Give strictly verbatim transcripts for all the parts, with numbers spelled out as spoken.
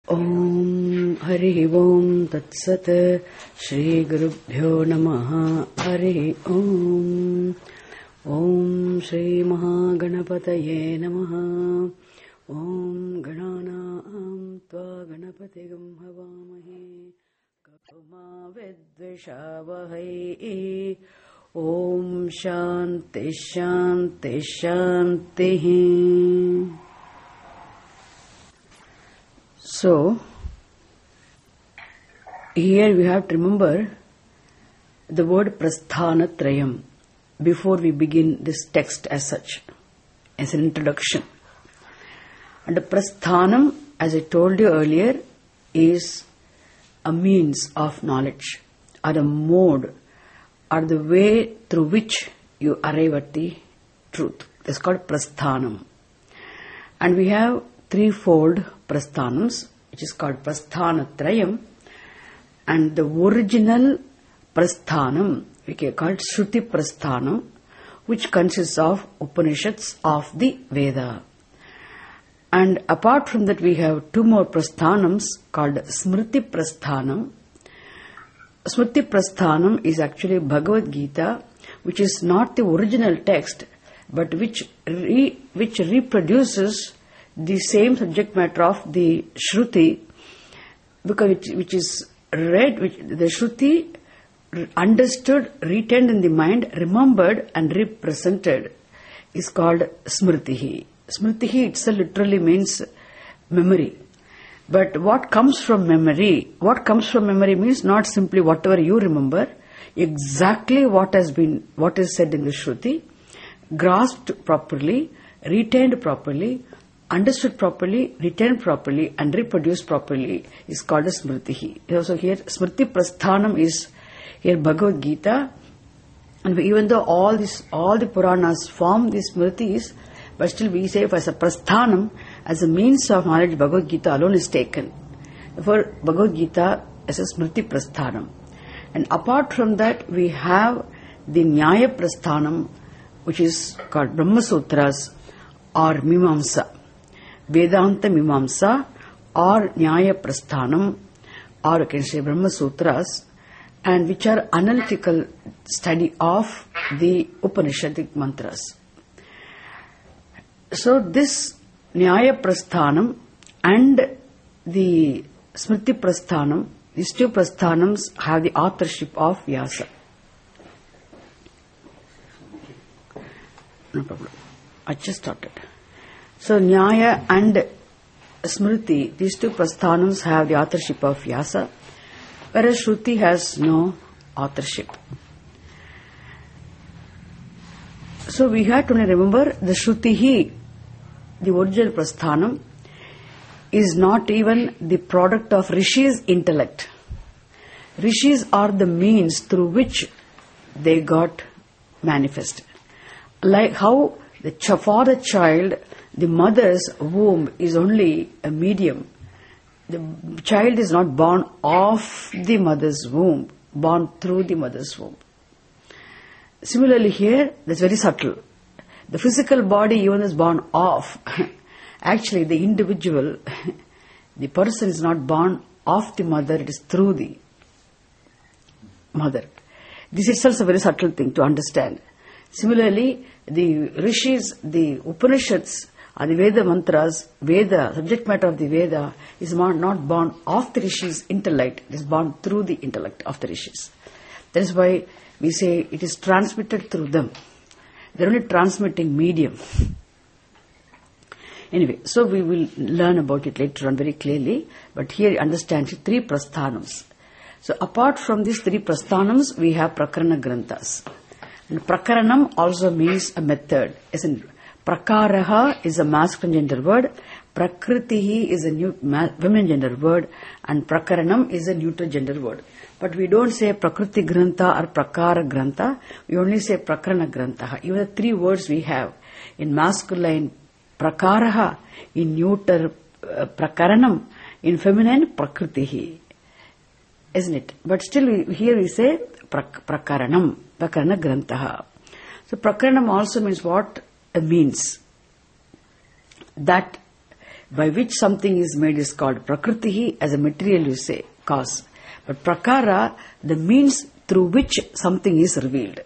Om Hari Om Tat Sat Shri Gurubhyo Namaha Hari Om Om Shri Mahaganapataye Namaha Om Gananam Tva Ganapatigam Havamahe Kapama Vidvishavahai Om Shanti Shanti Shanti. So, here we have to remember the word Prasthanatrayam before we begin this text as such, as an introduction. And the Prasthanam, as I told you earlier, is a means of knowledge, or a mode, or the way through which you arrive at the truth. It's called Prasthanam. And we have threefold Prasthanams, which is called Prasthanatrayam, and the original Prasthanam, we can call it Shruti Prasthanam, which consists of Upanishads of the Veda. And apart from that, we have two more Prasthanams called Smriti Prasthanam. Smriti Prasthanam is actually Bhagavad Gita, which is not the original text, but which re, which reproduces the same subject matter of the Shruti, because it, which is read, which the Shruti understood, retained in the mind, remembered and represented, is called Smritihi. Smritihi itself literally means memory. But what comes from memory, what comes from memory means not simply whatever you remember, exactly what has been, what is said in the Shruti, grasped properly, retained properly, understood properly, retained properly, and reproduced properly is called a Smritihi. So here, Smriti Prasthanam is here Bhagavad Gita, and even though all this, all the Puranas form these Smritis, but still we say as a Prasthanam, as a means of knowledge, Bhagavad Gita alone is taken. Therefore, Bhagavad Gita is a Smriti Prasthanam. And apart from that, we have the Nyaya Prasthanam, which is called Brahma Sutras or Mimamsa. Vedanta Mimamsa or Nyaya Prasthanam, or you can say Brahma Sutras, and which are analytical study of the Upanishadic mantras. So this Nyaya Prasthanam and the Smriti Prasthanam, these two Prasthanams have the authorship of Vyasa. No problem. I just started. So Nyaya and Smriti, these two Prasthanams have the authorship of Vyasa, whereas Shruti has no authorship. So we have to remember the Shrutihi, the original Prasthanam, is not even the product of Rishi's intellect. Rishis are the means through which they got manifested. Like how the ch- for the child, the mother's womb is only a medium. The child is not born of the mother's womb, born through the mother's womb. Similarly here, that's very subtle. The physical body even is born of. Actually, the individual, the person is not born of the mother, it is through the mother. This itself is a very subtle thing to understand. Similarly, the Rishis, the Upanishads, or the Veda mantras, Veda, subject matter of the Veda, is not born of the Rishis' intellect, it is born through the intellect of the Rishis. That is why we say it is transmitted through them. They are only transmitting medium. Anyway, so we will learn about it later on very clearly, but here understand three Prasthanams. So apart from these three Prasthanams, we have Prakarana Granthas. And Prakaranam also means a method. As in, Prakaraha is a masculine gender word, Prakritihi is a new ma- feminine gender word, and Prakaranam is a neutral gender word. But we don't say Prakriti Grantha or Prakara Grantha, we only say Prakarana Grantha. Even the three words we have in masculine Prakaraha, in neuter uh, Prakaranam, in feminine Prakritihi. Isn't it? But still we, here we say prak- Prakaranam, Prakarana Grantha. So Prakaranam also means what? A means. That by which something is made is called prakriti, as a material you say, cause. But prakara, the means through which something is revealed.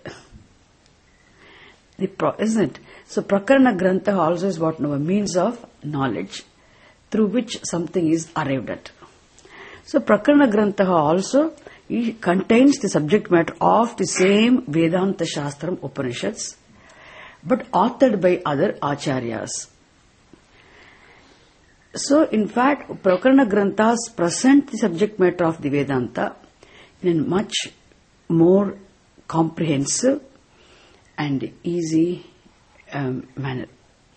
The pro, isn't it? So prakarana grantha also is what? A means of knowledge through which something is arrived at. So prakarana grantha also it contains the subject matter of the same Vedanta Shastram Upanishads, but authored by other acharyas. So, in fact, Prakarana Granthas present the subject matter of the Vedanta in a much more comprehensive and easy um, manner.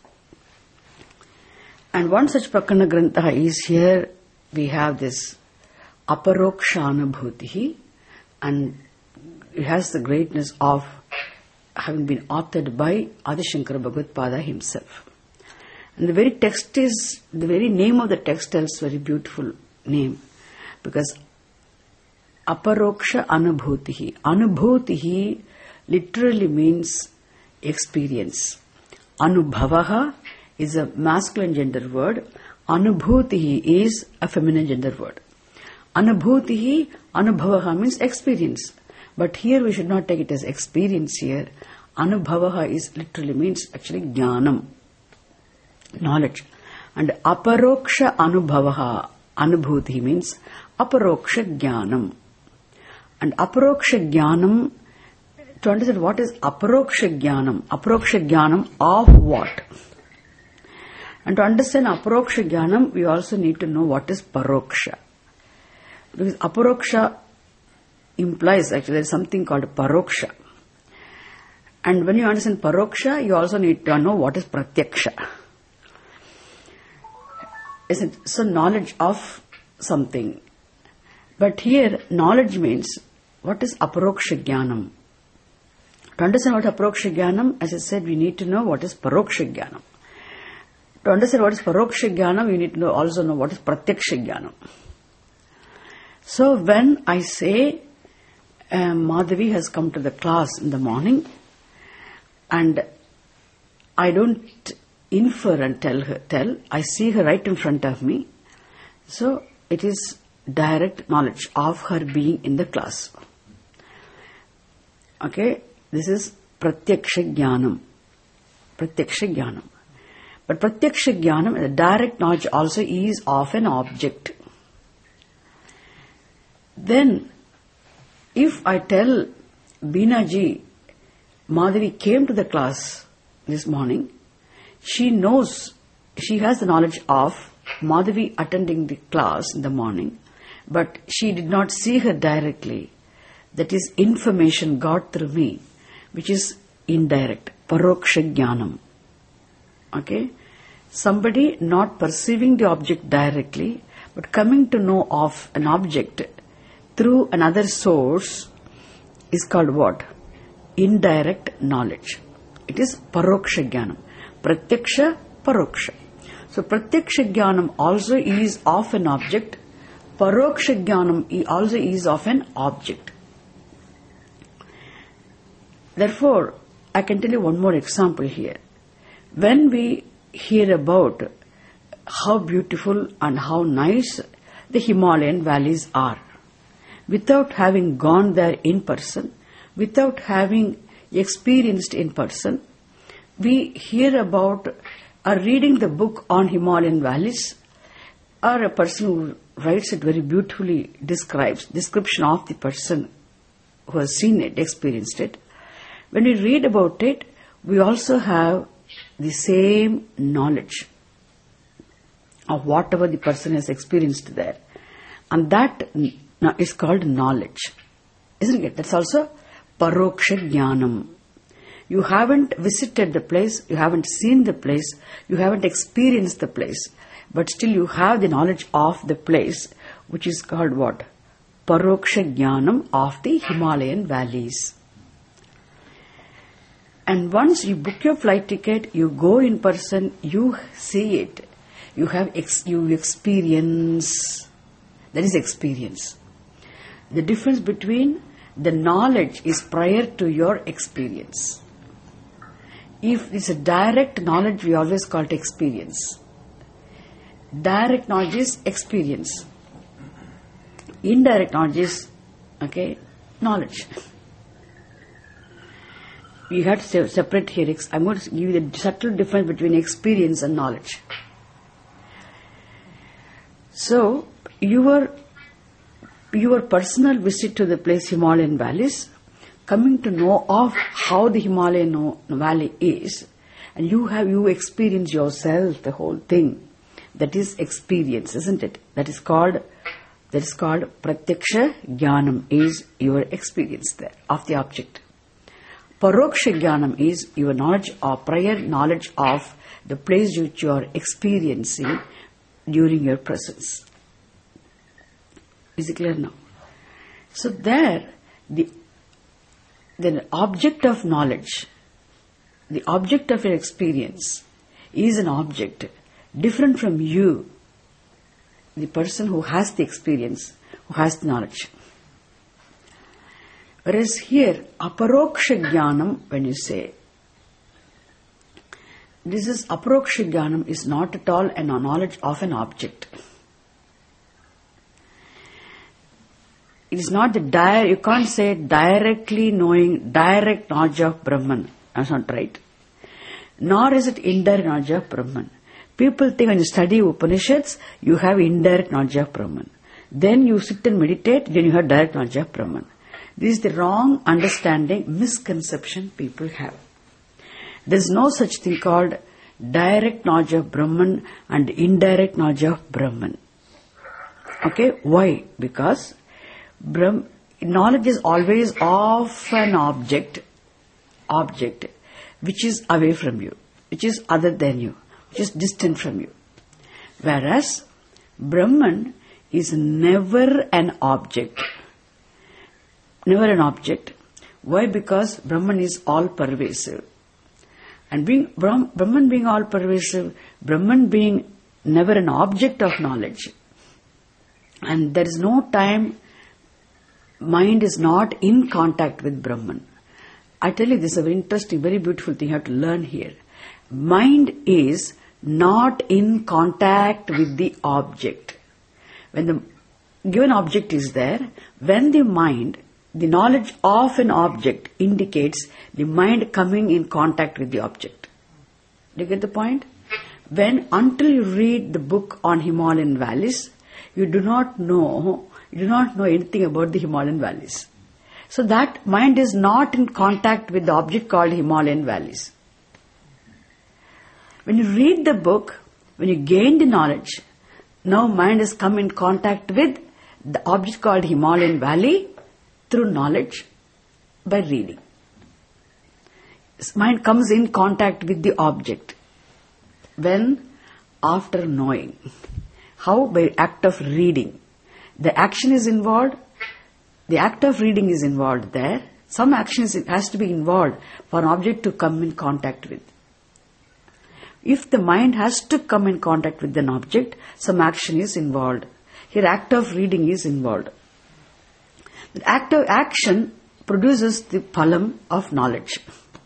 And one such Prakarana Grantha is here, we have this Aparokshanabhutihi, and it has the greatness of having been authored by Adi Shankara Bhagavad-pada himself. And the very text is, the very name of the text tells very beautiful name, because Aparoksha Anubhutihi. Anubhutihi literally means experience. Anubhavaha is a masculine gender word. Anubhutihi is a feminine gender word. Anubhutihi, Anubhavaha means experience. But here we should not take it as experience here. Anubhavaha is literally means actually jnanam, knowledge. And aparoksha anubhavaha, anubhuti means aparoksha jnanam. And aparoksha jnanam, to understand what is aparoksha jnanam, aparoksha jnanam of what? And to understand aparoksha jnanam, we also need to know what is paroksha. Because aparoksha implies actually there is something called paroksha. And when you understand paroksha, you also need to know what is pratyaksha. Isn't it? So knowledge of something. But here, knowledge means, what is aparoksha jnanam? To understand what is aparoksha jnanam, as I said, we need to know what is paroksha jnanam. To understand what is paroksha jnanam, we need to know, also know what is pratyaksha jnanam. So when I say, um, Madhavi has come to the class in the morning, and I don't infer and tell her, tell, I see her right in front of me. So it is direct knowledge of her being in the class. Okay, this is pratyaksha jnanam. Pratyaksha jnanam. But pratyaksha jnanam, the direct knowledge also is of an object. Then, if I tell Beena ji, Madhavi came to the class this morning, she knows, she has the knowledge of Madhavi attending the class in the morning, but she did not see her directly. That is information got through me, which is indirect, paroksha jnanam. Okay? Somebody not perceiving the object directly, but coming to know of an object through another source is called what? Indirect knowledge. It is paroksha jnanam. Pratyaksha, paroksha. So pratyaksha jnanam also is of an object. Paroksha jnanam also is of an object. Therefore, I can tell you one more example here. When we hear about how beautiful and how nice the Himalayan valleys are, without having gone there in person, without having experienced in person, we hear about or reading the book on Himalayan valleys, or a person who writes it very beautifully, describes, description of the person who has seen it, experienced it. When we read about it, we also have the same knowledge of whatever the person has experienced there. And that is called knowledge. Isn't it? That's also paroksha jnanam. You haven't visited the place, you haven't seen the place, you haven't experienced the place, but still you have the knowledge of the place, which is called what? Paroksha jnanam of the Himalayan valleys. And once you book your flight ticket, you go in person, you see it, you have ex- you experience. That is experience. The difference between the knowledge is prior to your experience. If it's a direct knowledge, we always call it experience. Direct knowledge is experience. Indirect knowledge is, okay, knowledge. You have to separate here. I'm going to give you the subtle difference between experience and knowledge. So, your, your personal visit to the place Himalayan valleys, coming to know of how the Himalayan valley is, and you have, you experience yourself the whole thing. That is experience, isn't it? That is called, that is called Pratyaksha Jnanam, is your experience there of the object. Paroksha Jnanam is your knowledge or prior knowledge of the place which you are experiencing during your presence. Is it clear now? So there, the, the object of knowledge, the object of your experience is an object different from you, the person who has the experience, who has the knowledge. Whereas here, aparoksha jnanam, when you say, this is aparoksha jnanam is not at all a knowledge of an object. It is not the dire, you can't say directly knowing, direct knowledge of Brahman. That's not right. Nor is it indirect knowledge of Brahman. People think when you study Upanishads, you have indirect knowledge of Brahman. Then you sit and meditate, then you have direct knowledge of Brahman. This is the wrong understanding, misconception people have. There is no such thing called direct knowledge of Brahman and indirect knowledge of Brahman. Okay, why? Because Brahm, knowledge is always of an object, object, which is away from you, which is other than you, which is distant from you. Whereas Brahman is never an object. Never an object. Why? Because Brahman is all pervasive. And being Brahm, Brahman being all pervasive, Brahman being never an object of knowledge. And there is no time mind is not in contact with Brahman. I tell you, this is a very interesting, very beautiful thing you have to learn here. Mind is not in contact with the object. When the given object is there, when the mind, the knowledge of an object indicates the mind coming in contact with the object. Do you get the point? When, until you read the book on Himalayan valleys, you do not know, you do not know anything about the Himalayan valleys. So that mind is not in contact with the object called Himalayan valleys. When you read the book, when you gain the knowledge, now mind has come in contact with the object called Himalayan valley through knowledge by reading. Mind comes in contact with the object. When? After knowing. How? By act of reading. The action is involved. The act of reading is involved there. Some action is, has to be involved for an object to come in contact with. If the mind has to come in contact with an object, some action is involved. Here act of reading is involved. The act of action produces the phalam of knowledge.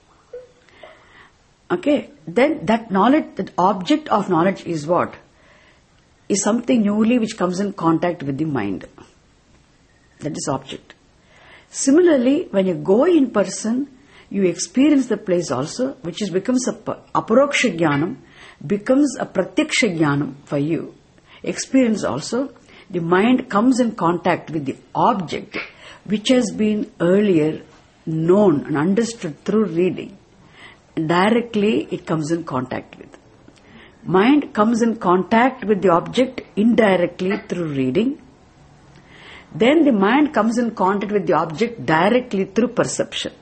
Okay, then that knowledge, that object of knowledge is what? Is something newly which comes in contact with the mind. That is object. Similarly, when you go in person, you experience the place also, which is becomes a aparoksha jnanam, becomes a pratyaksha jnanam for you. Experience also, the mind comes in contact with the object, which has been earlier known and understood through reading. Directly it comes in contact with. Mind comes in contact with the object indirectly through reading. Then the mind comes in contact with the object directly through perception.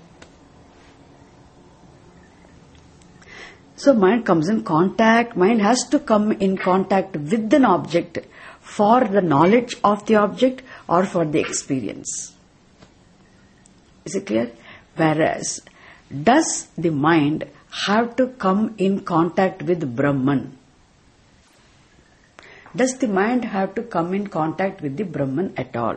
So mind comes in contact, mind has to come in contact with an object for the knowledge of the object or for the experience. Is it clear? Whereas, does the mind have to come in contact with Brahman? Does the mind have to come in contact with the Brahman at all?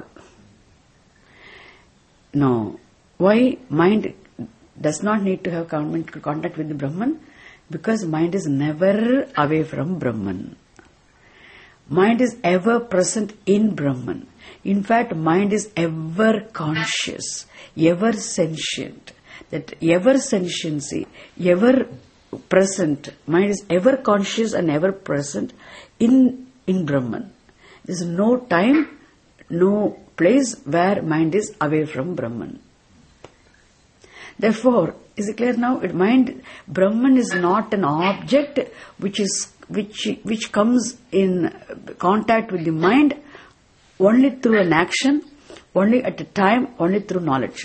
No. Why mind does not need to have come in contact with the Brahman? Because mind is never away from Brahman. Mind is ever present in Brahman. In fact, mind is ever conscious, ever sentient. That ever sentiency, ever present, mind is ever conscious and ever present in, in Brahman. There is no time, no place where mind is away from Brahman. Therefore, is it clear now? It mind, Brahman is not an object which is which which comes in contact with the mind only through an action, only at a time, only through knowledge.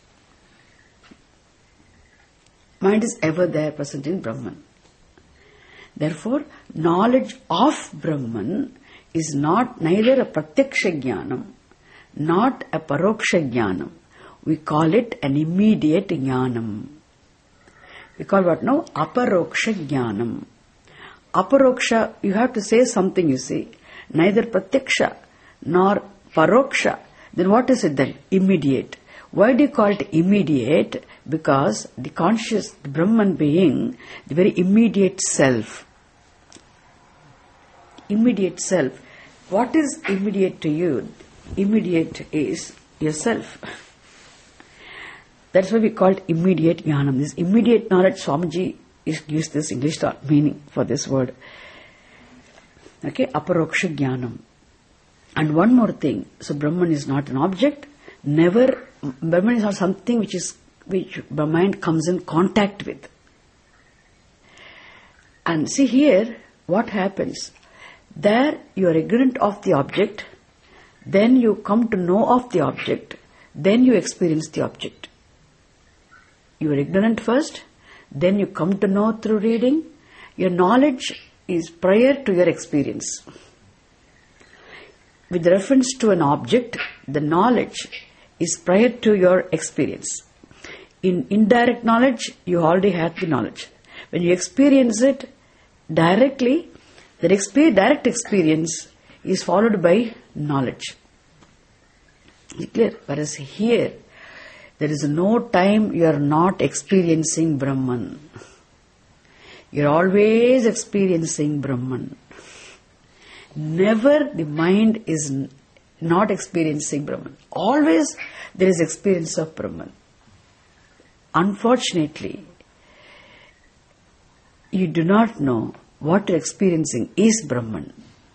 Mind is ever there present in Brahman. Therefore, knowledge of Brahman is not neither a pratyaksha jnanam, not a paroksha jnanam. We call it an immediate jnanam. We call what now? Aparoksha jnanam. Aparoksha, you have to say something, you see. Neither pratyaksha nor paroksha. Then what is it then? Immediate. Why do you call it immediate? Because the conscious, the Brahman being, the very immediate self. Immediate self. What is immediate to you? Immediate is yourself. That's why we call it immediate jnanam. This immediate knowledge, Swamiji gives this English meaning for this word. Okay, aparoksha jnanam. And one more thing. So Brahman is not an object. Never, Brahman is not something which is which the mind comes in contact with. And see here, what happens? There you are ignorant of the object, then you come to know of the object, then you experience the object. You are ignorant first, then you come to know through reading. Your knowledge is prior to your experience. With reference to an object, the knowledge is prior to your experience. In indirect knowledge, you already have the knowledge. When you experience it directly, that experience, direct experience is followed by knowledge. Is it clear? Whereas here, there is no time you are not experiencing Brahman. You are always experiencing Brahman. Never the mind is not experiencing Brahman. Always there is experience of Brahman. Unfortunately, you do not know what you're experiencing is Brahman.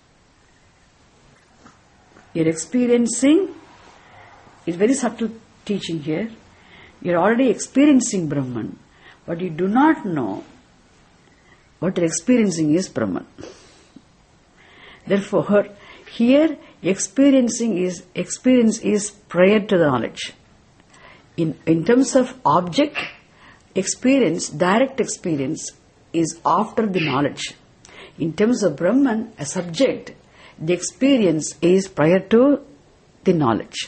You're experiencing, it's very subtle teaching here, you're already experiencing Brahman, but you do not know what you're experiencing is Brahman. Therefore, here experiencing is experience is prior to the knowledge. In, in terms of object, experience, direct experience is after the knowledge. In terms of Brahman, a subject, the experience is prior to the knowledge.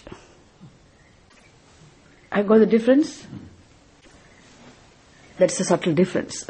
I got the difference? That's a subtle difference.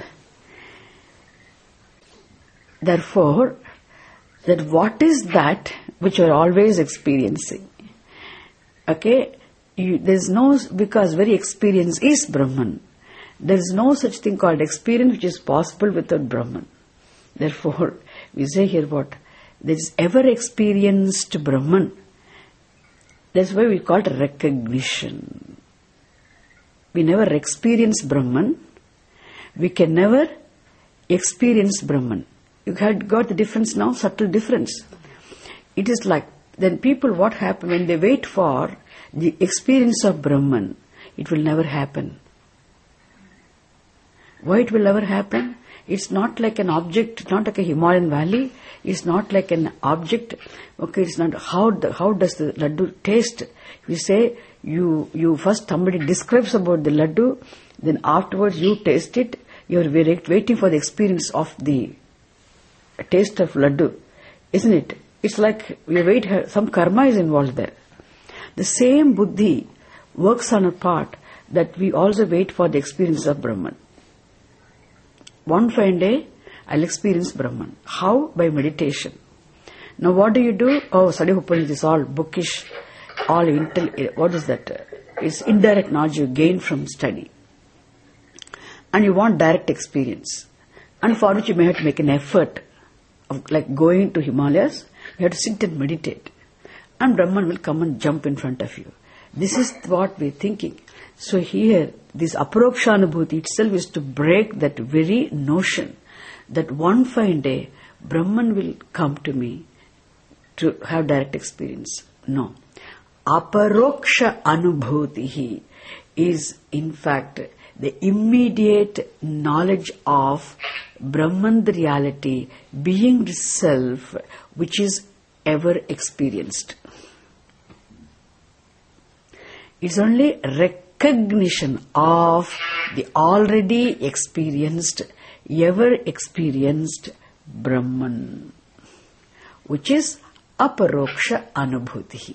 Therefore, that what is that which you are always experiencing? Okay? You, there's no, because very experience is Brahman. There is no such thing called experience which is possible without Brahman. Therefore, we say here what? There is ever experienced Brahman. That's why we call it recognition. We never experience Brahman. We can never experience Brahman. You had got the difference now, subtle difference. It is like, then people, what happen when they wait for the experience of Brahman, it will never happen. Why it will never happen? It's not like an object, it's not like a Himalayan valley, it's not like an object. Okay, it's not, how the, how does the laddu taste? We say, you, you first somebody describes about the laddu, then afterwards you taste it, you're waiting for the experience of the taste of laddu, isn't it? It's like we wait, some karma is involved there. The same buddhi works on a part that we also wait for the experience of Brahman. One fine day, I'll experience Brahman. How? By meditation. Now what do you do? Oh, study Upanishad is all bookish, all intel, what is that? It's indirect knowledge you gain from study. And you want direct experience. And for which you may have to make an effort of like going to Himalayas You have to sit and meditate. And Brahman will come and jump in front of you. This is what we're thinking. So here, this aparokshanubhuti itself is to break that very notion that one fine day, Brahman will come to me to have direct experience. No. Aparoksha anubhutihi is in fact the immediate knowledge of Brahman, the reality, being the self, which is ever experienced. It's only recognition of the already experienced, ever experienced Brahman, which is aparoksha anubhuti.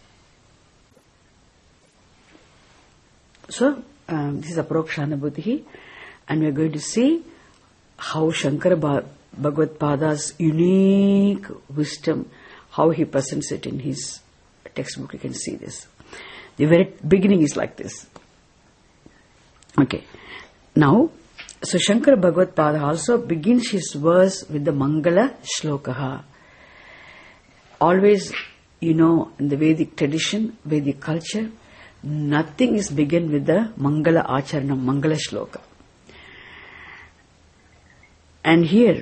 So, um, this is aparoksha anubhuti, and we are going to see how Shankara Bhagavad-pada's unique wisdom, how he presents it in his textbook. You can see this. The very beginning is like this. Okay. Now, so Shankara Bhagavad-pada also begins his verse with the Mangala Shlokaha. Always, you know, in the Vedic tradition, Vedic culture, nothing is begun with the Mangala Acharanam, Mangala Shloka. And here,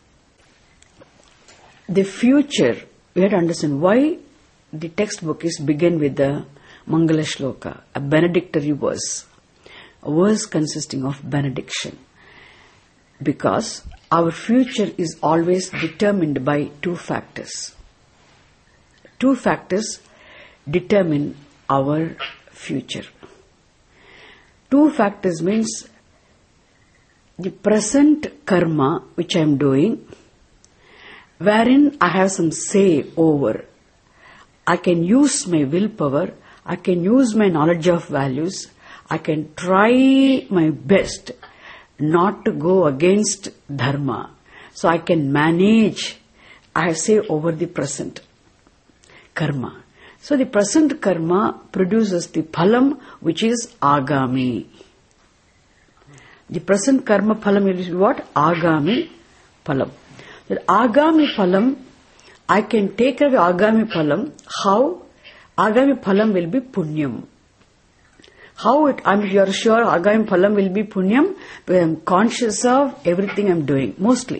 the future, we have to understand why the textbook is begun with the Mangala Shloka, a benedictory verse, a verse consisting of benediction. Because our future is always determined by two factors. Two factors determine our future. Two factors means the present karma which I am doing, wherein I have some say over. I can use my willpower, I can use my knowledge of values, I can try my best not to go against dharma. So I can manage, I have say over the present karma. So the present karma produces the phalam which is agami. The present karma phalam is what? Agami phalam. The agami phalam, I can take away agami phalam. How? Agami phalam will be punyam. How it, I'm you're sure agami phalam will be punyam, because I'm conscious of everything I'm doing, mostly.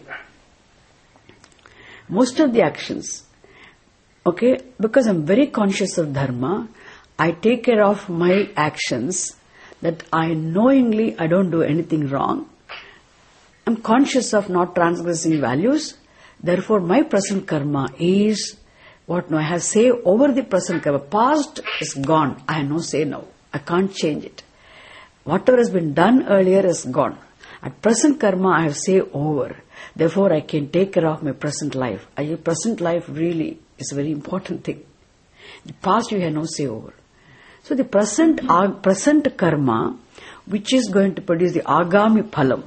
Most of the actions. Okay, because I'm very conscious of dharma, I take care of my actions, that I knowingly I don't do anything wrong. I'm conscious of not transgressing values. Therefore, my present karma is what no, I have say over the present karma. Past is gone. I have no say now. I can't change it. Whatever has been done earlier is gone. At present karma, I have say over. Therefore, I can take care of my present life. Your present life really is a very important thing. The past you have no say over. So the present uh, present karma, which is going to produce the agami phalam.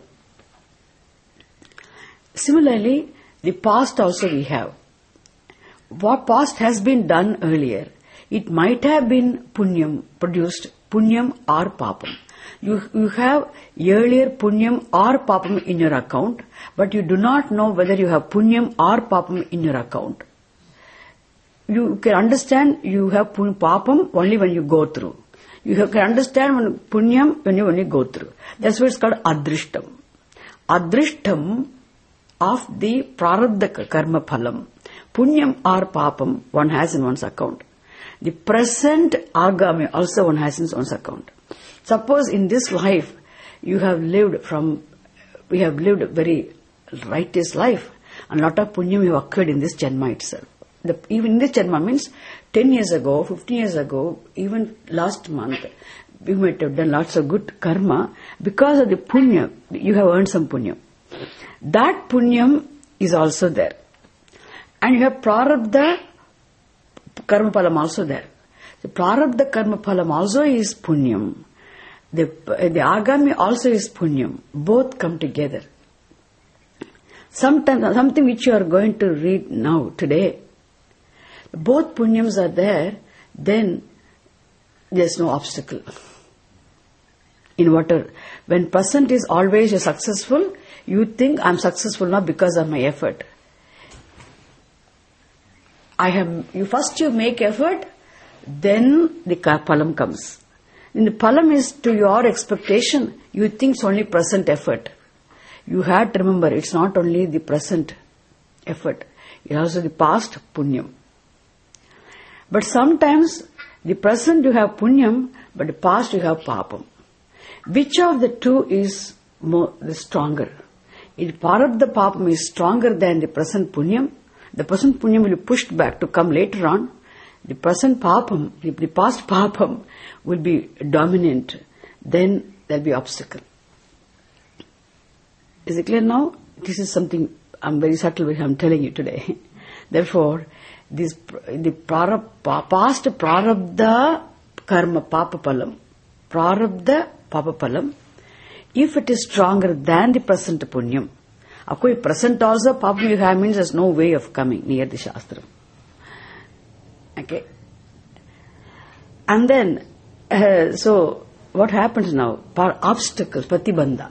Similarly, the past also we have. What past has been done earlier, it might have been punyam, produced punyam or papam. You, you have earlier punyam or papam in your account, but you do not know whether you have punyam or papam in your account. You can understand you have papam only when you go through. You can understand when punyam when you only go through. That's why it's called adrishtam. Adrishtam of the prarabdha karma phalam. Punyam or papam one has in one's account. The present agami also one has in one's account. Suppose in this life you have lived from, we have lived a very righteous life, and a lot of punyam have occurred in this janma itself. The, even in this janma means ten years ago, fifteen years ago, even last month, you might have done lots of good karma. Because of the punya, you have earned some punya. That punyam is also there. And you have prarabdha karma phalam also there. The prarabdha karma phalam also is punyam. The, the agami also is punyam. Both come together. Sometimes, something which you are going to read now, today, both punyams are there, then there's no obstacle. In whatever. When present is always you're successful, you think I'm successful not because of my effort. I have, you first you make effort, then the phalam comes. And the phalam is to your expectation, you think it's only present effort. You have to remember, it's not only the present effort, it's also the past punyam. But sometimes, the present you have punyam, but the past you have papam. Which of the two is more, the stronger? If prarabdha papam is stronger than the present punyam, the present punyam will be pushed back to come later on. The present papam, the, the past papam will be dominant. Then there will be obstacle. Is it clear now? This is something I'm very subtle which I'm telling you today. Therefore, this the prarab, past prarabdha karma papapalam, prarabdha papapalam, if it is stronger than the present punyam, of course, present also papam you have means there's no way of coming near the shastra. Okay. And then, uh, so what happens now? Par obstacles, pratibandha.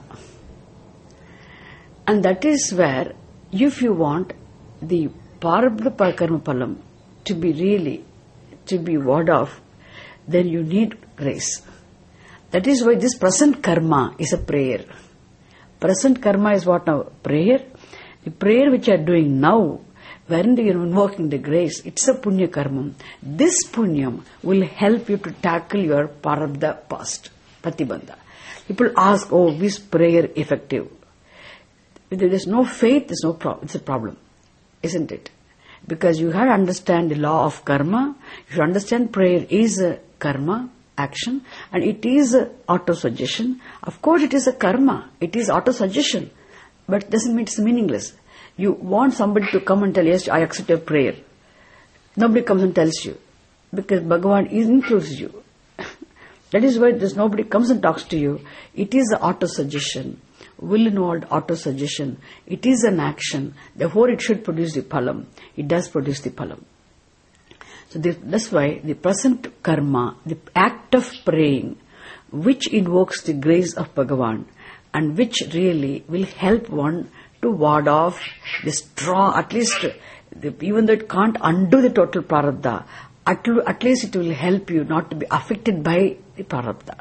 And that is where, if you want the prarabdha karma palam to be really, to be ward off, then you need grace. That is why this present karma is a prayer. Present karma is what now? Prayer. The prayer which you are doing now, wherein you are invoking the grace, it's a punya karma. This punyam will help you to tackle your prarabdha past, pratibandha. People ask, oh, is prayer effective? If there is no faith, there's no problem. It's a problem, isn't it? Because you have to understand the law of karma. You should understand prayer is a karma, action, and it is a auto-suggestion. Of course, it is a karma. It is auto-suggestion. But it doesn't mean it's meaningless. You want somebody to come and tell, yes, I accept your prayer. Nobody comes and tells you. Because Bhagavan includes you. That is why there's nobody comes and talks to you. It is an auto-suggestion. Will-involved auto-suggestion. It is an action. Therefore, it should produce the phalam. It does produce the phalam. So this, that's why the present karma, the act of praying, which invokes the grace of Bhagavan, and which really will help one to ward off the strong, at least, the, even though it can't undo the total prarabdha, at, at least it will help you not to be affected by the prarabdha.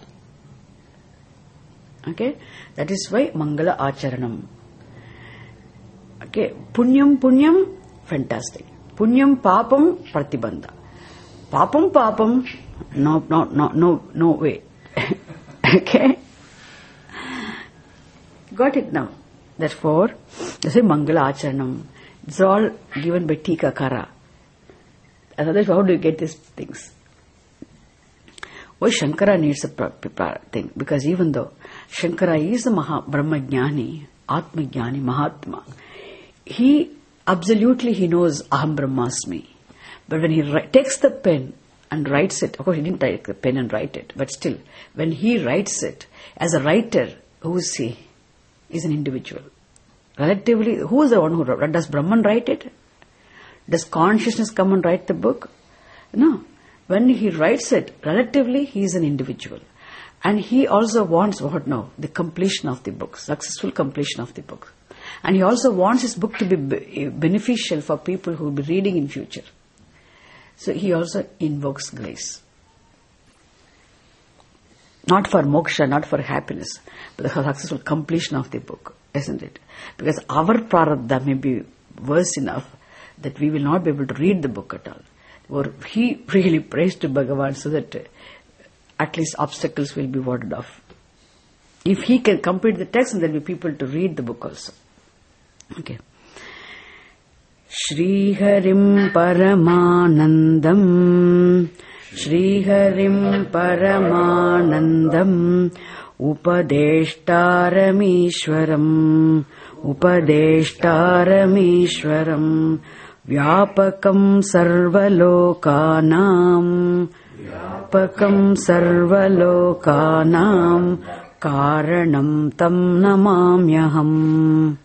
Okay? That is why Mangala Acharanam. Okay? Punyam, punyam, fantastic. Punyam, papam, pratibandha. Papam, papam, no, no, no, no, no way. Okay? Got it now? Therefore, this is Mangala Acharanam. It's all given by Tikakara. Otherwise, how do you get these things? Why Shankara needs a thing? Because even though Shankara is the Maha Brahma Jnani, Atma Jnani, Mahatma, he absolutely he knows Aham Brahmasmi. But when he ri- takes the pen and writes it, of course he didn't take the pen and write it, but still, when he writes it, as a writer, who is he? Is an individual. Relatively, who is the one who wrote? Does Brahman write it? Does consciousness come and write the book? No. When he writes it, relatively, he is an individual. And he also wants, what now? The completion of the book, successful completion of the book. And he also wants his book to be beneficial for people who will be reading in future. So he also invokes grace. Not for moksha, not for happiness, but for successful completion of the book, isn't it? Because our prarabdha may be worse enough that we will not be able to read the book at all. Or he really prays to Bhagavan so that uh, at least obstacles will be warded off. If he can complete the text, then there will be people to read the book also. Okay. Shri Harim Paramanandam Shri Harim Paramanandam Upadeshtaramishwaram Upadeshtaramishwaram Vyapakam sarvalokanam Vyapakam sarvalokanam Karanam tam namamyaham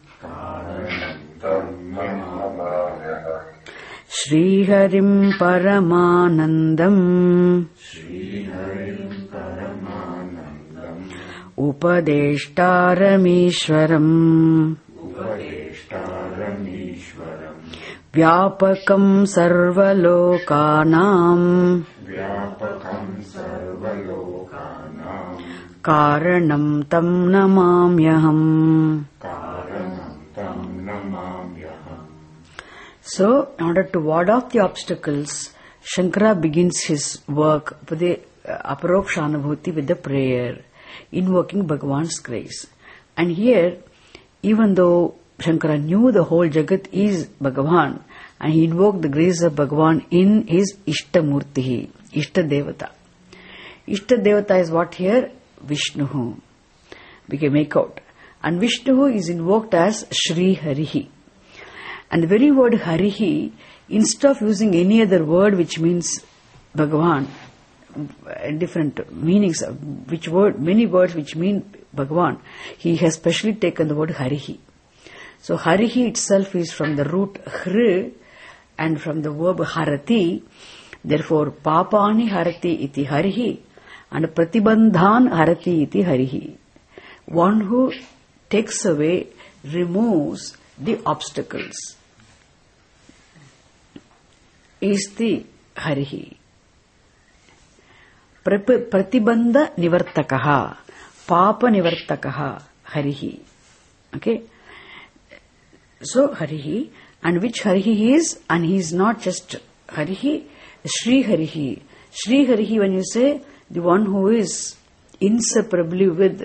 Shri Harim Paramanandam Upadeshtaramishwaram Vyapakam sarvalokanam Vyapakam sarvalokanam Karanam tam namamyaham. Karanam tam namamyaham. So, in order to ward off the obstacles, Shankara begins his work with the uh, Aparokshanabhuti with the prayer, invoking Bhagavan's grace. And here, even though Shankara knew the whole Jagat is Bhagavan, and he invoked the grace of Bhagavan in his Ishtamurti, Ishta Devata. Ishta Devata is what here? Vishnu. We can make out. And Vishnu is invoked as Shri Harihi. And the very word Harihi, instead of using any other word which means Bhagavan, different meanings, which word, many words which mean Bhagavan, he has specially taken the word Harihi. So Harihi itself is from the root Hr and from the verb Harati. Therefore, Papani Harati iti Harihi and Pratibandhan Harati iti Harihi. One who takes away, removes the obstacles is the Harihi. Pratibandha Nivartakaha, Papa Nivartakaha, Harihi. Okay? So, Harihi, and which Harihi he is, and he is not just Harihi, Shri Harihi. Shri Harihi, when you say, the one who is inseparably with,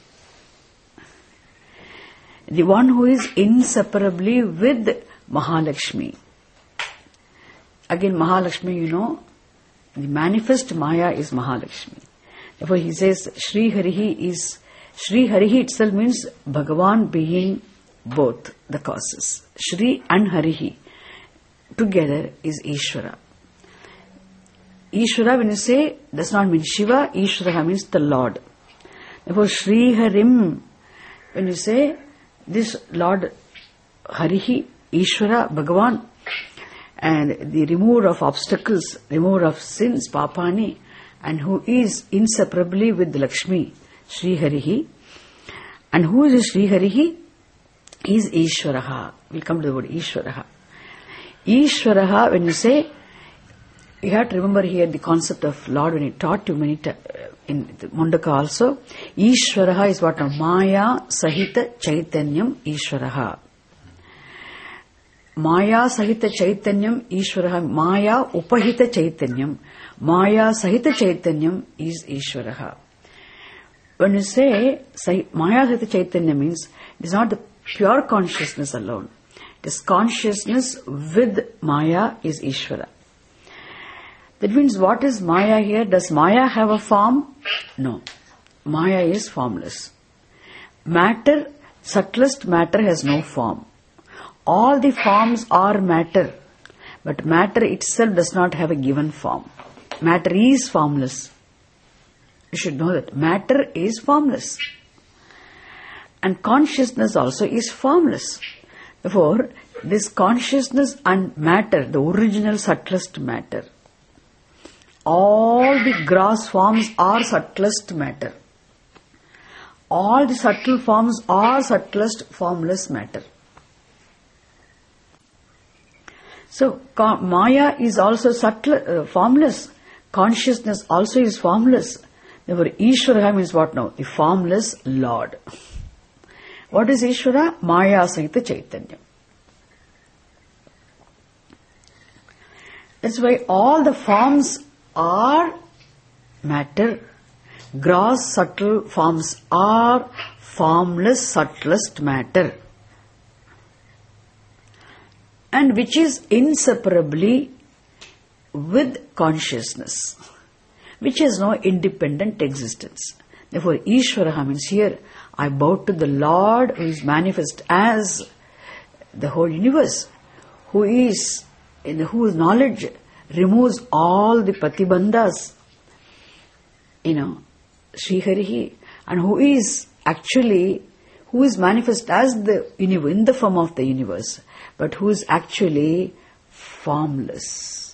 the one who is inseparably with Mahalakshmi. Again, Mahalakshmi, you know, the manifest Maya is Mahalakshmi. Therefore, he says, Shri Harihi is, Shri Harihi itself means Bhagavan being both the causes. Shri and Harihi together is Ishvara. Ishvara, when you say, does not mean Shiva, Ishvara means the Lord. Therefore, Shri Harim, when you say, this Lord Harihi, Ishvara, Bhagavan, and the remover of obstacles, remover of sins, Papani, and who is inseparably with Lakshmi, Shri Harihi. And who is Shri Harihi? He is Ishvaraha. We'll come to the word Ishvaraha. Ishvaraha, when you say, you have to remember here the concept of Lord when he taught you many times in Mundaka also. Ishvaraha is what? Maya Sahita Chaitanyam Ishvaraha. Maya Sahita Chaitanyam Ishvaraha. Maya Upahita Chaitanyam. Maya Sahita Chaitanyam is Ishvaraha. When you say Maya Sahita Chaitanya means it is not the pure consciousness alone. It is consciousness with Maya is Ishvara. That means what is Maya here? Does Maya have a form? No. Maya is formless. Matter, subtlest matter has no form. All the forms are matter, but matter itself does not have a given form. Matter is formless. You should know that. Matter is formless. And consciousness also is formless. Therefore, this consciousness and matter, the original subtlest matter, all the gross forms are subtlest matter. All the subtle forms are subtlest formless matter. So, Maya is also subtle, uh, formless. Consciousness also is formless. Therefore, Ishvara means what now? The formless Lord. What is Ishvara? Maya Sahita Chaitanya. That's why all the forms are matter. Gross subtle forms are formless subtlest matter. And which is inseparably with consciousness, which has no independent existence. Therefore, Ishvara means here, I bow to the Lord who is manifest as the whole universe, who is, in whose knowledge removes all the pratibandhas, you know, Sri Harihi, and who is actually, who is manifest as the universe, in the form of the universe, but who is actually formless.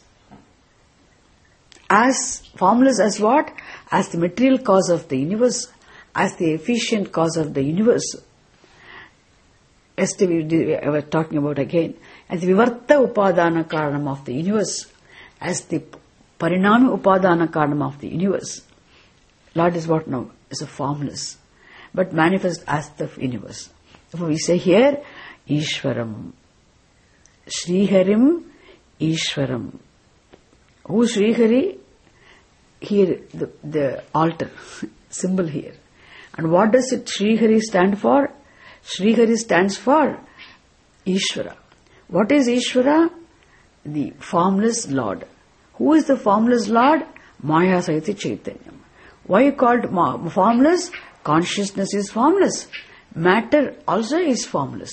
As formless as what? As the material cause of the universe, as the efficient cause of the universe. yesterday we did, I was talking about again, as the Vivarta Upadana Karanam of the universe, as the Parinami Upadana Karanam of the universe. Lord is what now? Is a formless, but manifest as the universe. Therefore we say here, Ishwaram. Sriharim, Ishwaram. Who is Srihari? Here, the, the altar, symbol here. And what does it Srihari stand for? Srihari stands for Ishvara. What is Ishvara? The formless Lord. Who is the formless Lord? Maya Sayati Chaitanyam. Why called formless? Consciousness is formless. Matter also is formless.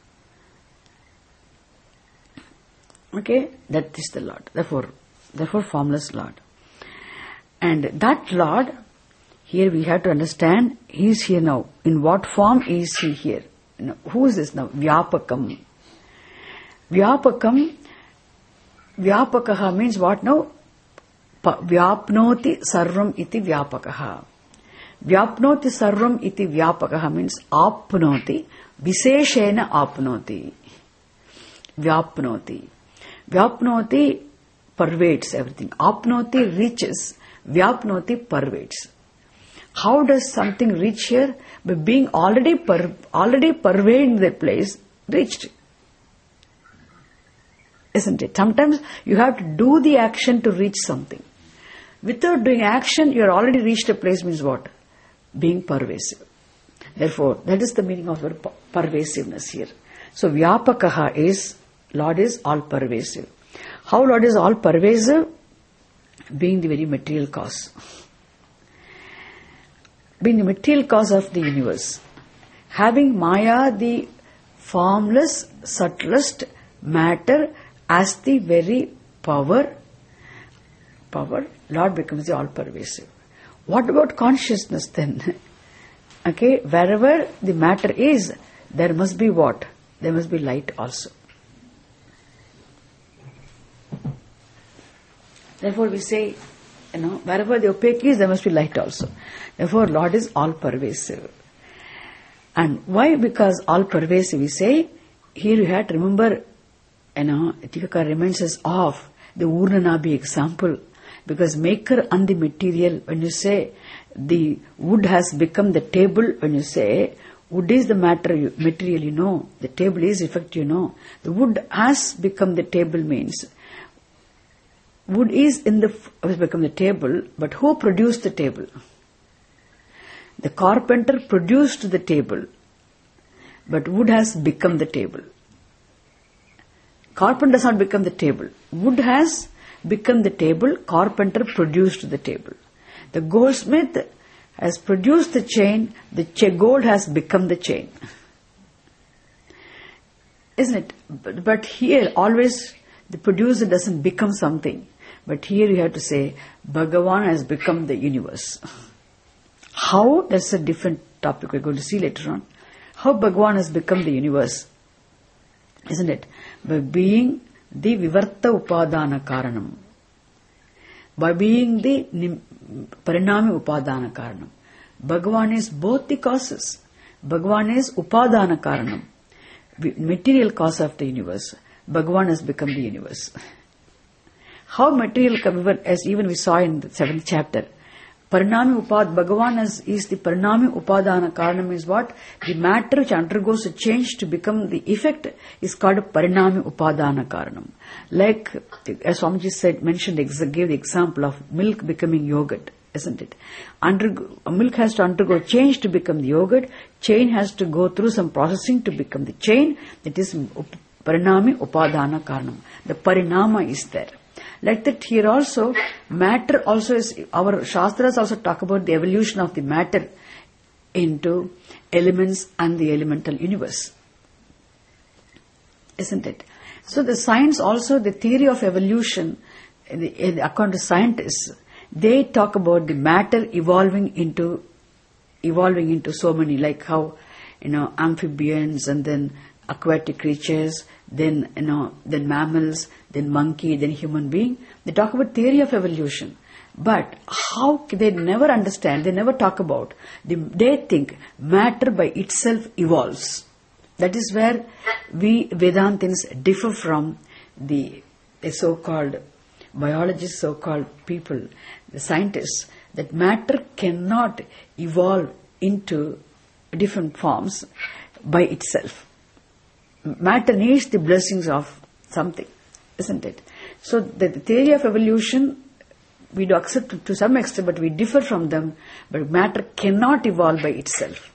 Okay, that is the Lord. Therefore, therefore formless Lord. And that Lord, here we have to understand, He is here now. In what form is He here? You know, who is this now? Vyapakam. Vyapakam, Vyapakaha means what now? Vyapnoti sarvam iti vyapakaha. Vyapnoti sarvam iti vyapakaha means apnoti, viseshena apnoti. Vyapnoti. Vyapnoti pervades everything. Apnoti reaches. Vyapnoti pervades. How does something reach here? By being already per, already pervading the place, reached. Isn't it? Sometimes you have to do the action to reach something. Without doing action, you are already reached a place means what? Being pervasive. Therefore, that is the meaning of the pervasiveness here. So, Vyapakaha is, Lord is all pervasive. How Lord is all pervasive? Being the very material cause. Being the material cause of the universe. Having Maya, the formless, subtlest matter, as the very power, power, Lord becomes the all-pervasive. What about consciousness then? Okay, wherever the matter is, there must be what? There must be light also. Therefore we say, you know, wherever the opaque is, there must be light also. Therefore Lord is all-pervasive. And why? Because all-pervasive, we say, here you have to remember, you know, Tikakara reminds us of the Urnanabi example. Because maker and the material, when you say the wood has become the table, when you say wood is the matter, you, material, you know, the table is effect, you know. The wood has become the table means wood is in the has become the table, but who produced the table? The carpenter produced the table, but wood has become the table. Carpenter does not become the table. Wood has become the table, carpenter produced the table. The goldsmith has produced the chain, the ch- gold has become the chain. Isn't it? But, but here always the producer doesn't become something. But here you have to say, Bhagavan has become the universe. How? That's a different topic we're going to see later on. How Bhagavan has become the universe. Isn't it? By being the Vivarta Upadana Karanam. By being the Parinami Upadana Karanam. Bhagavan is both the causes. Bhagavan is Upadana Karanam. Material cause of the universe. Bhagavan has become the universe. How material, as even we saw in the seventh chapter, Parinami Upad, Bhagavan is, is the Parinami Upadana Karanam is what? The matter which undergoes a change to become the effect is called Parinami Upadana Karanam. Like, as Swamiji said, mentioned, gave the example of milk becoming yogurt, isn't it? Undergo, milk has to undergo change to become the yogurt, chain has to go through some processing to become the chain, that is Parinami Upadana Karanam. The Parinama is there. Like that here also, matter also is, our Shastras also talk about the evolution of the matter into elements and the elemental universe. Isn't it? So the science also, the theory of evolution, according to scientists, they talk about the matter evolving into, evolving into so many, like how, you know, amphibians and then aquatic creatures, then, you know, then mammals, then monkey, then human being. They talk about theory of evolution. But how they never understand, they never talk about, they, they think matter by itself evolves. That is where we Vedantins differ from the, the so-called biologists, so-called people, the scientists, that matter cannot evolve into different forms by itself. Matter needs the blessings of something, isn't it? So the, the theory of evolution, we do accept it to some extent, but we differ from them. But matter cannot evolve by itself.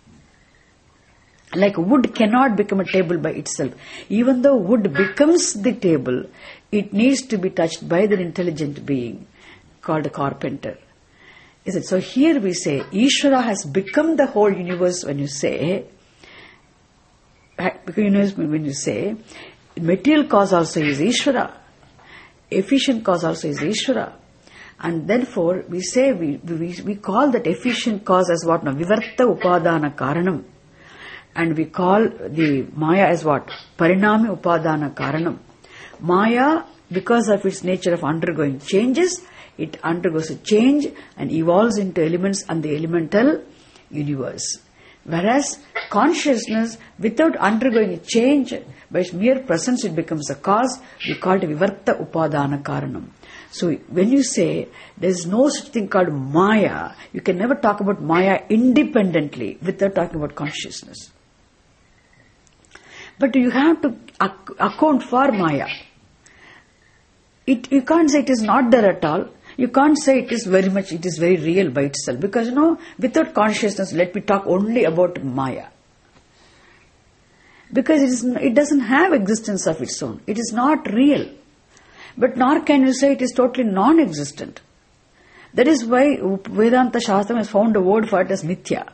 Like wood cannot become a table by itself. Even though wood becomes the table, it needs to be touched by the intelligent being called a carpenter. Is it? So here we say, Ishvara has become the whole universe when you say, because when you say, material cause also is Ishvara, efficient cause also is Ishvara. And therefore, we say, we, we, we call that efficient cause as what now? Vivarta Upadana Karanam. And we call the Maya as what? Parinami Upadana Karanam. Maya, because of its nature of undergoing changes, it undergoes a change and evolves into elements and the elemental universe. Whereas consciousness, without undergoing a change, by its mere presence it becomes a cause. We call it Vivarta Upadana Karanam. So when you say there is no such thing called Maya, you can never talk about Maya independently without talking about consciousness. But you have to ac- account for Maya. It, you can't say it is not there at all. You can't say it is very much, it is very real by itself. Because, you know, without consciousness, let me talk only about Maya. Because it, is, it doesn't have existence of its own. It is not real. But nor can you say it is totally non-existent. That is why Vedanta Shastra has found a word for it as Mithya.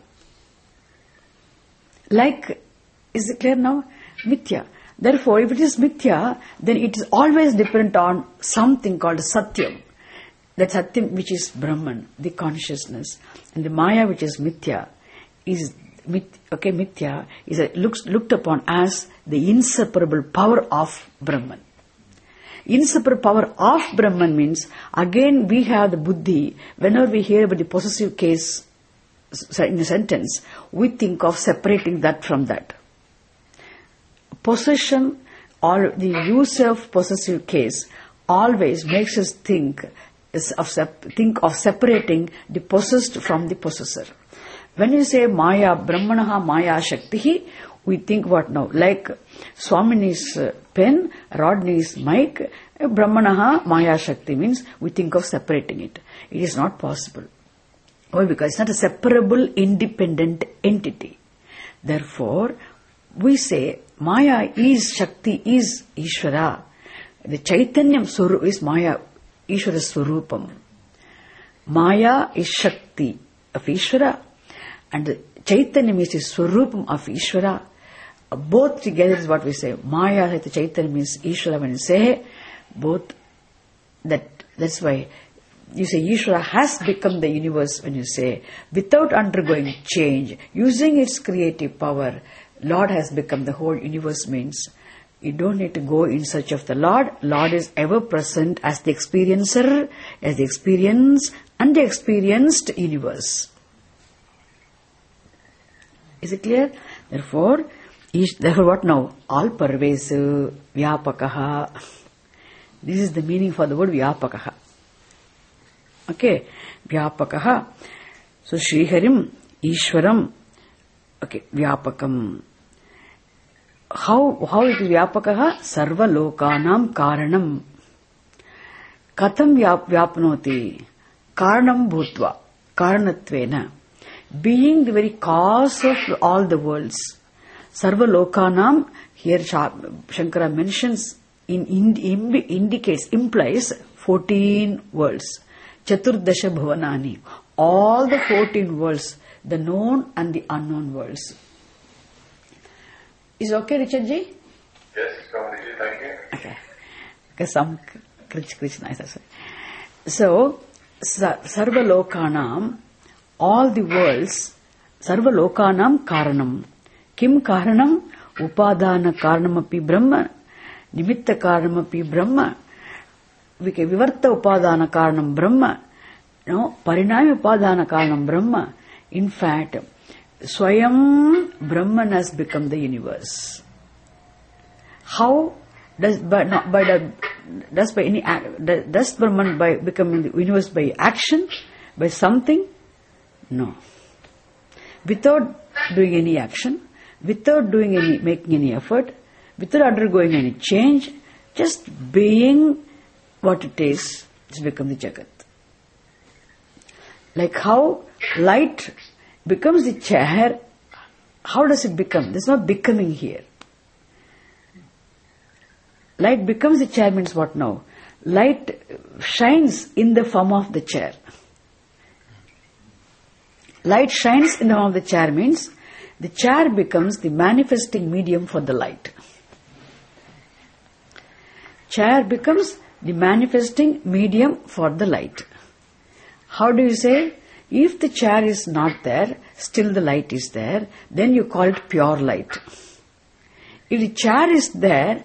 Like, is it clear now? Mithya. Therefore, if it is Mithya, then it is always dependent on something called Satyam. That Satyam which is Brahman, the consciousness. And the Maya which is Mithya, is, okay, Mithya is a, looks, looked upon as the inseparable power of Brahman. Inseparable power of Brahman means, again we have the buddhi, whenever we hear about the possessive case in a sentence, we think of separating that from that. Possession or the use of possessive case always makes us think of, think of separating the possessed from the possessor. When you say Maya, Brahmanaha Maya Shaktihi, we think what now? Like Swamini's pen, Rodney's mic, Brahmanaha Maya Shakti means we think of separating it. It is not possible. Why? Because it's not a separable, independent entity. Therefore, we say Maya is Shakti, is Ishvara. The Chaitanyam Swarup is Maya, Ishvara Swarupam. Maya is Shakti of Ishvara, and the Chaitanyam is the Swarupam of Ishvara. Both together is what we say. Maya and the Chaitanya means Ishvara. When you say both, that that's why you say Ishvara has become the universe. When you say without undergoing change, using its creative power, Lord has become the whole universe means you don't need to go in search of the Lord. Lord is ever present as the experiencer, as the experience and the experienced universe. Is it clear? Therefore, therefore what now? All parvesu vyapakaha. This is the meaning for the word vyapakaha. Okay, vyapakaha. So Sriharim, Ishwaram, okay, vyapakam. How, how it is vyapakaha? Sarva lokanam karanam. Katham vyapnoti. Karanam bhutva. Karanatvena. Being the very cause of all the worlds. Sarva lokanam, here Shankara mentions, in, in, in, indicates, implies fourteen worlds. Chaturdasha bhavanani. All the fourteen worlds, the known and the unknown worlds. Is it okay, Richard ji? Yes, Swamiji, thank you. Okay. Because some krich krich nice. So, Sarva lokanam, all the worlds, Sarva lokanam karanam. Kim karanam? Upadana karanamapi Brahma. Nimitta karanamapi Brahma. Vivarta upadana karanam Brahma. No, Parinami upadana karanam Brahma. In fact, Swayam Brahman has become the universe. How does by not by the does by any does Brahman by becoming the universe by action, by something? No. Without doing any action, without doing any making any effort, without undergoing any change, just being what it is, it's become the Jagat. Like how light becomes the chair, how does it become? There's no becoming here. Light becomes the chair means what now? Light shines in the form of the chair. Light shines in the form of the chair means the chair becomes the manifesting medium for the light. Chair becomes the manifesting medium for the light. How do you say? If the chair is not there, still the light is there, then you call it pure light. If the chair is there,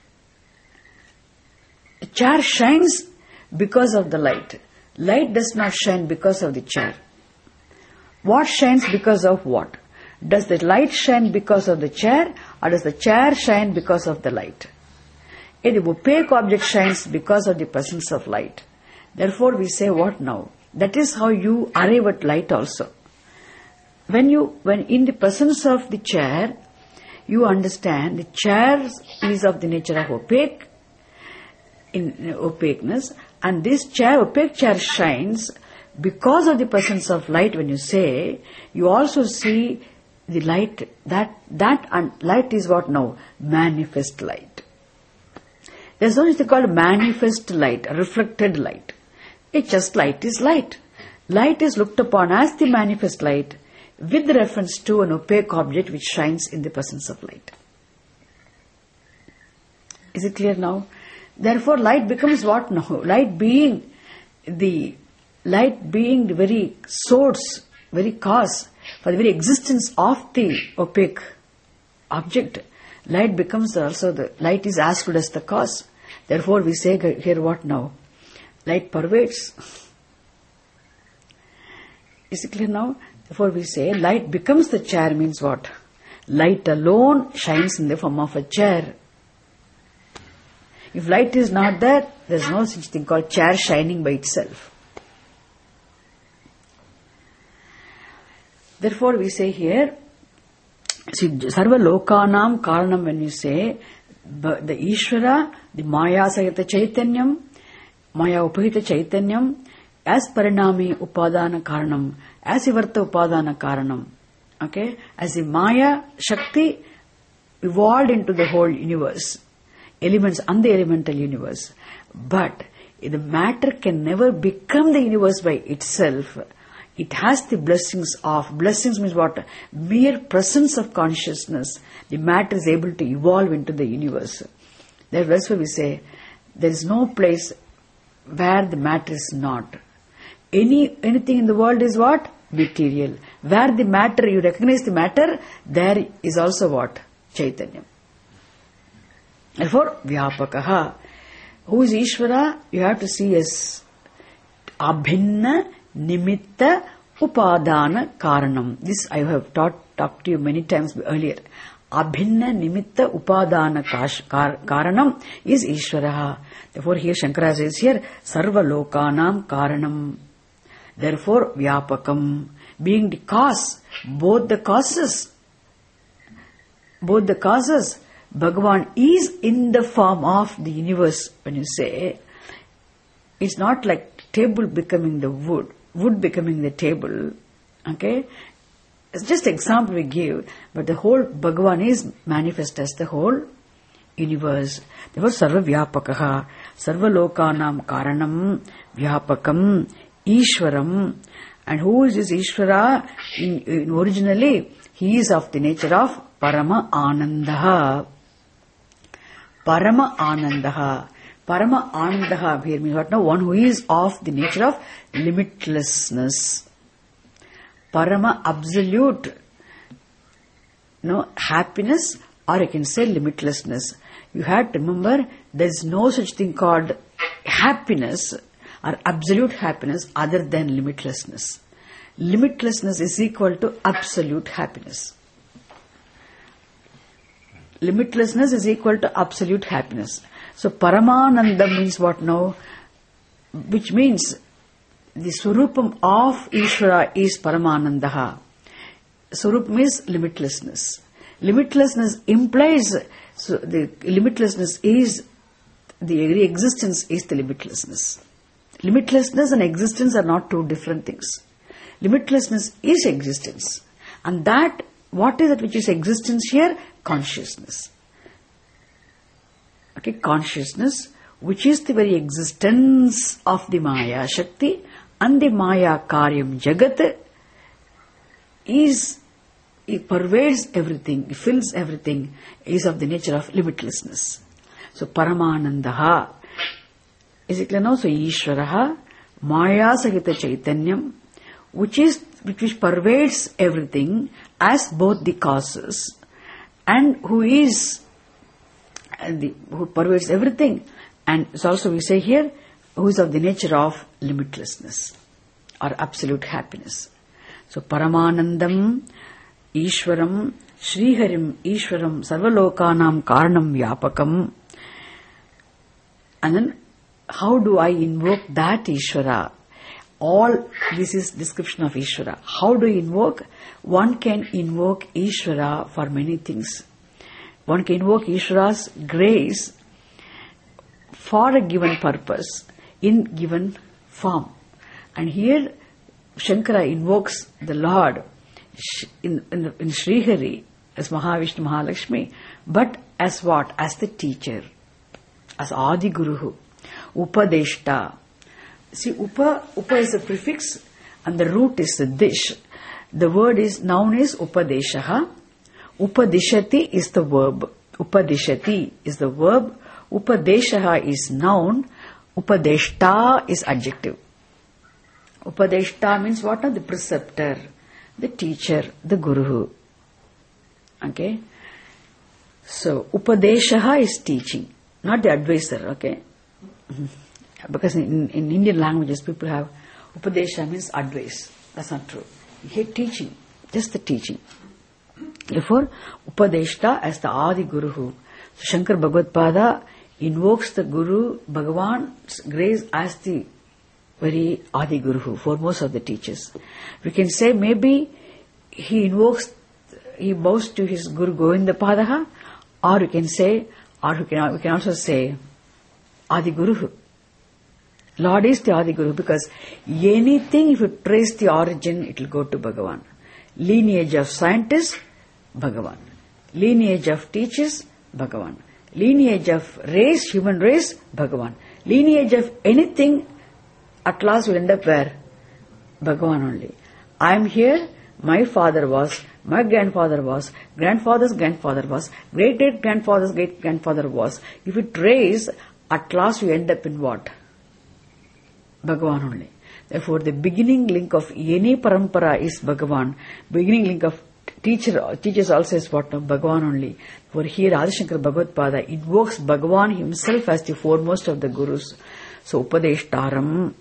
the chair shines because of the light. Light does not shine because of the chair. What shines because of what? Does the light shine because of the chair, or does the chair shine because of the light? If the opaque object shines because of the presence of light. Therefore we say what now? That is how you arrive at light also. When you, when in the presence of the chair, you understand the chair is of the nature of opaque, in opaqueness, and this chair, opaque chair shines because of the presence of light. When you say, you also see the light, that, that and light is what now? Manifest light. There's no thing called manifest light, reflected light. It's just light is light. Light is looked upon as the manifest light with reference to an opaque object which shines in the presence of light. Is it clear now? Therefore, light becomes what now? Light being the light being the very source, very cause for the very existence of the opaque object. Light becomes also the light is as good as the cause. Therefore, we say here what now? Light pervades. Is it clear now? Therefore, we say light becomes the chair means what? Light alone shines in the form of a chair. If light is not there, there is no such thing called chair shining by itself. Therefore, we say here, see, Sarva Lokanam Karanam, when you say, the Ishvara, the Maya Sayata Chaitanyam, Maya Upahita Chaitanyam, as Parinami Upadana Karanam, as Ivarta Upadana Karanam, okay, as the Maya Shakti evolved into the whole universe, elements and the elemental universe. But the matter can never become the universe by itself. It has the blessings of, blessings means what? Mere presence of consciousness. The matter is able to evolve into the universe. That's why we say, there is no place where the matter is not. Any anything in the world is what? Material. Where the matter, you recognize the matter, there is also what? Chaitanya. Therefore, Vyapakaha. Who is Ishvara? You have to see as Abhinna Nimitta Upadana Karanam. This I have taught, talked to you many times earlier. Abhinna Nimitta Upadana Karanam is Ishvaraha. Therefore, here Shankara says here, Sarva Lokanam Karanam. Therefore, Vyapakam, being the cause, both the causes, both the causes, Bhagavan is in the form of the universe. When you say, it's not like table becoming the wood, wood becoming the table, okay? It's just an example we give, but the whole Bhagavan is manifest as the whole universe. Therefore, Sarva Vyapakaha, Sarva Lokanam Karanam, Vyapakam, Ishwaram. And who is this Ishvara? In, in originally, he is of the nature of Parama Anandaha. Parama Anandaha. Parama Anandaha here means what now? One who is of the nature of limitlessness. Parama absolute, no, happiness, or I can say limitlessness. You have to remember, there is no such thing called happiness or absolute happiness other than limitlessness. limitlessness is equal to absolute happiness. Limitlessness is equal to absolute happiness. So Paramanandam means what now? Which means the Swarupam of Ishvara is Paramanandaha. Swarupam is limitlessness. Limitlessness implies, so the limitlessness is, the very existence is the limitlessness. Limitlessness and existence are not two different things. Limitlessness is existence. And that, what is that which is existence here? Consciousness. Okay, consciousness, which is the very existence of the Maya Shakti, and the Maya Karyam Jagat is, it pervades everything, it fills everything, is of the nature of limitlessness. So Paramanandaha. Is it clear now? So Ishvaraha, Maya Sahita Chaitanyam, which is, which, which pervades everything as both the causes, and who is, and the, who pervades everything, and so also we say here, who is of the nature of limitlessness or absolute happiness. So Paramanandam, Ishwaram, Sriharim, Ishwaram, Sarvalokanam, Karanam, Vyapakam. And then, how do I invoke that Ishvara? All this is description of Ishvara. How do you invoke? One can invoke Ishvara for many things. One can invoke Ishvara's grace for a given purpose in given form. And here Shankara invokes the Lord in, in, in Srihari as Mahavishnu Mahalakshmi, but as what? As the teacher, as Adi Guru, Upadeshta. See, Upa, Upa is a prefix and the root is the dish. The word is, noun is Upadeshaha. Upadishati is the verb. Upadishati is the verb. Upadeshaha is noun. Upadeshta is adjective. Upadeshta means what? The preceptor, the teacher, the guru. Okay? So, Upadeshaha is teaching, not the advisor, okay? Because in, in Indian languages, people have Upadesha means advice. That's not true. Here, teaching, just the teaching. Therefore, Upadeshta as the Adi Guru. So, Shankar Bhagavad-pada invokes the Guru, Bhagavan's grace as the very Adi Guru, foremost of the teachers. We can say maybe he invokes, he bows to his Guru Govindapadaha, or we can say, or we can, we can also say Adi Guru. Lord is the Adi Guru, because anything, if you trace the origin, it will go to Bhagavan. Lineage of scientists, Bhagavan. Lineage of teachers, Bhagavan. Lineage of race, human race, Bhagavan. Lineage of anything, at last will end up where? Bhagavan only. I am here, my father was, my grandfather was, grandfather's grandfather was, great great grandfather's great grandfather was. If you trace, at last you end up in what? Bhagavan only. Therefore, the beginning link of any parampara is Bhagavan. Beginning link of teacher, teachers also is what? Bhagavan only. For here, Adi Shankar Bhagavad-pada invokes Bhagavan himself as the foremost of the Gurus. So, Upadeshtaram.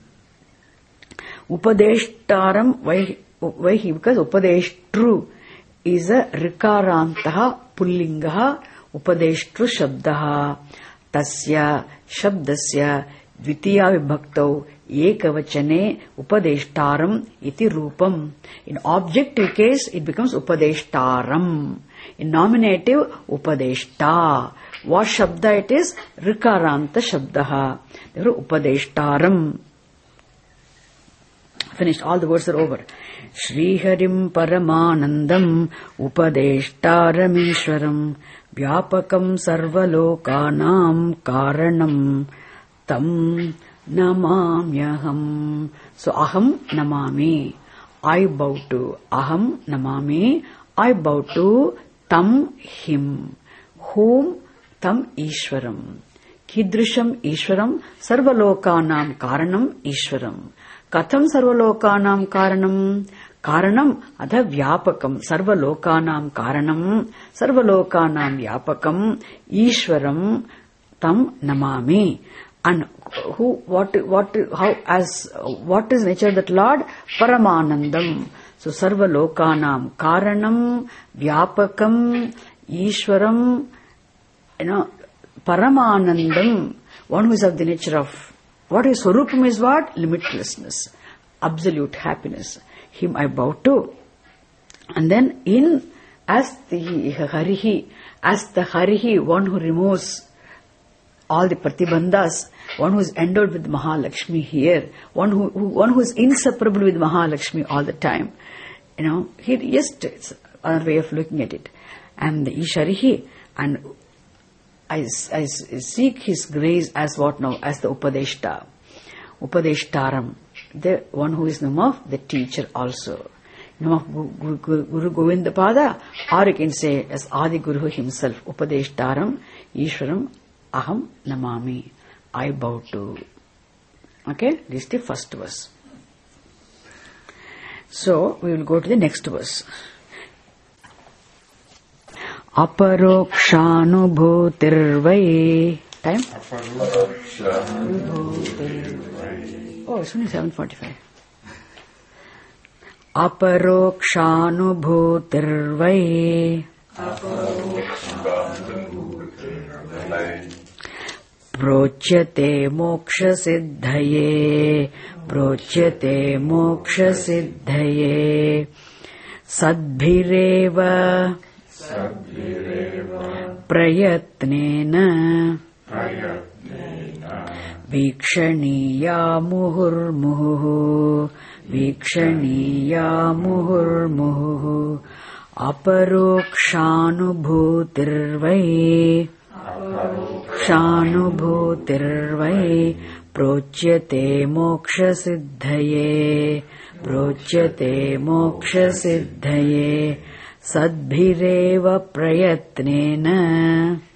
Upadeshtaram, why, why he? Because Upadeshtru is a Rikarantaha Pullingaha Upadeshtru Shabdaha Tasya Shabdasya Dvitiya Vibhaktau Ekavachane Upadeshtaram iti Rupam. In objective case, it becomes Upadeshtaram. In nominative, Upadeshta. What Shabda it is? Rikaranta Shabdaha. Therefore, Upadeshtaram. Finished. All the words are over. Sriharim Paramanandam Upadeshtaramishwaram Vyapakam Sarvalokanam Karanam Tam Namamyaham. So, Aham Namami. I bow to. Aham Namami. I bow to Tam Him. Whom? Tam Ishwaram. Kidrisham Ishwaram Sarvalokanam Karanam Ishwaram. Katham Sarvalokanam Karanam. Karanam Adha Vyapakam. Sarvalokanam Karanam. Sarvalokanam Vyapakam. Ishwaram Tam Namami. And who, what, what, how, as, what is nature of that Lord? Paramanandam. So, Sarva Lokanam, Karanam, Vyapakam, Ishwaram, you know, Paramanandam, one who is of the nature of, what is Swarupam is what? Limitlessness, absolute happiness. Him I bow to. And then in, as the Harihi, as the Harihi, one who removes all the pratibandhas, one who is endowed with Mahalakshmi here, one who, who one who is inseparable with Mahalakshmi all the time. You know, he just, it's another way of looking at it. And the Isharihi, and I, I seek his grace as what now? As the Upadeshta. Upadeshtaram, the one who is name of the teacher also. Name of Guru, Guru, Guru Govindapada, or you can say as Adi Guru himself, Upadeshtaram, Ishwaram, Aham Namami, I bow to. Okay, this is the first verse. So, we will go to the next verse. Aparokshanubhutirvai. Time? Oh, it's only seven forty-five. Aparokshanubhutirvai. Prochyate moksha siddhaye, prochyate moksha siddhaye, sadbhireva, prayatnena, vikshaniya muhurmuhu, vikshaniya muhurmuhu, aparokshanubhutirvai. Kshanubhutirvai prochyate moksha siddhaye, prochyate moksha siddhaye, sadbhireva prayatnena,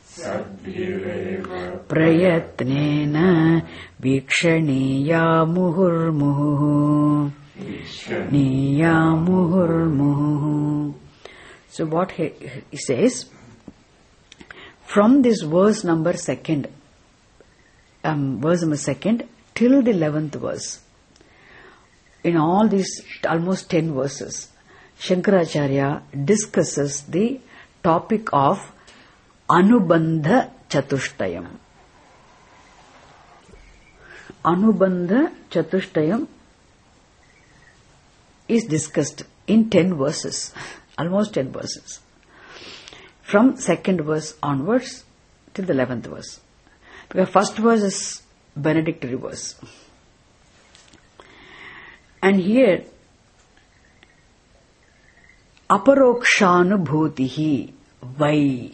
prayatnena vikshaniya muhurmuhu, niya muhurmuhu. So what he, he says, from this verse number second, um, verse number second, till the eleventh verse, in all these almost ten verses, Shankaracharya discusses the topic of Anubandha Chatushtayam. Anubandha Chatushtayam is discussed in ten verses, almost ten verses. From second verse onwards till the eleventh verse. Because first verse is benedictory verse. And here, aparokshanubhutihi, vai.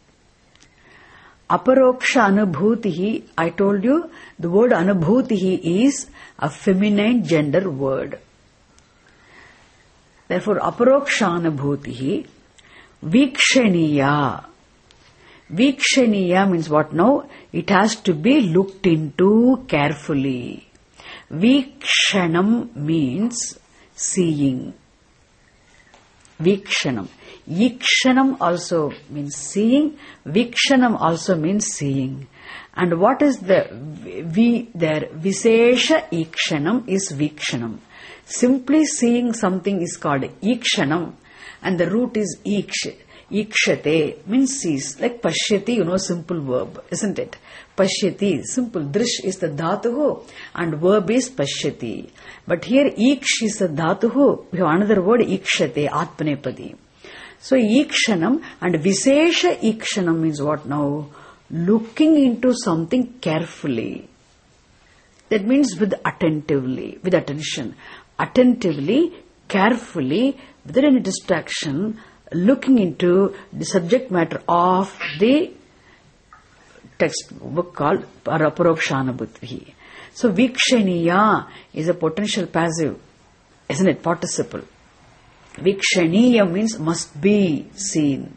Aparokshanubhutihi, I told you, the word anubhutihi is a feminine gender word. Therefore, aparokshanubhutihi, vikshaniya. Vikshaniya means what now? It has to be looked into carefully. Vikshanam means seeing. Vikshanam. Yikshanam also means seeing. Vikshanam also means seeing. And what is the vi there? Visesha ikshanam is vikshanam. Simply seeing something is called ikshanam. And the root is iksha. Ikshate means sees. Like pashyati, you know, simple verb, isn't it? Pashyati, simple. Drish is the dhatuhu and verb is pashyati. But here iksh is the dhatuhu. We have another word, ikshate, atmanepadi. So ikshanam and visesha ikshanam means what now? Looking into something carefully. That means with attentively, with attention. Attentively, carefully, without any distraction, looking into the subject matter of the textbook called Aparokshanubhutihi. So, vikshaniya is a potential passive, isn't it? Participle. Vikshaniya means must be seen.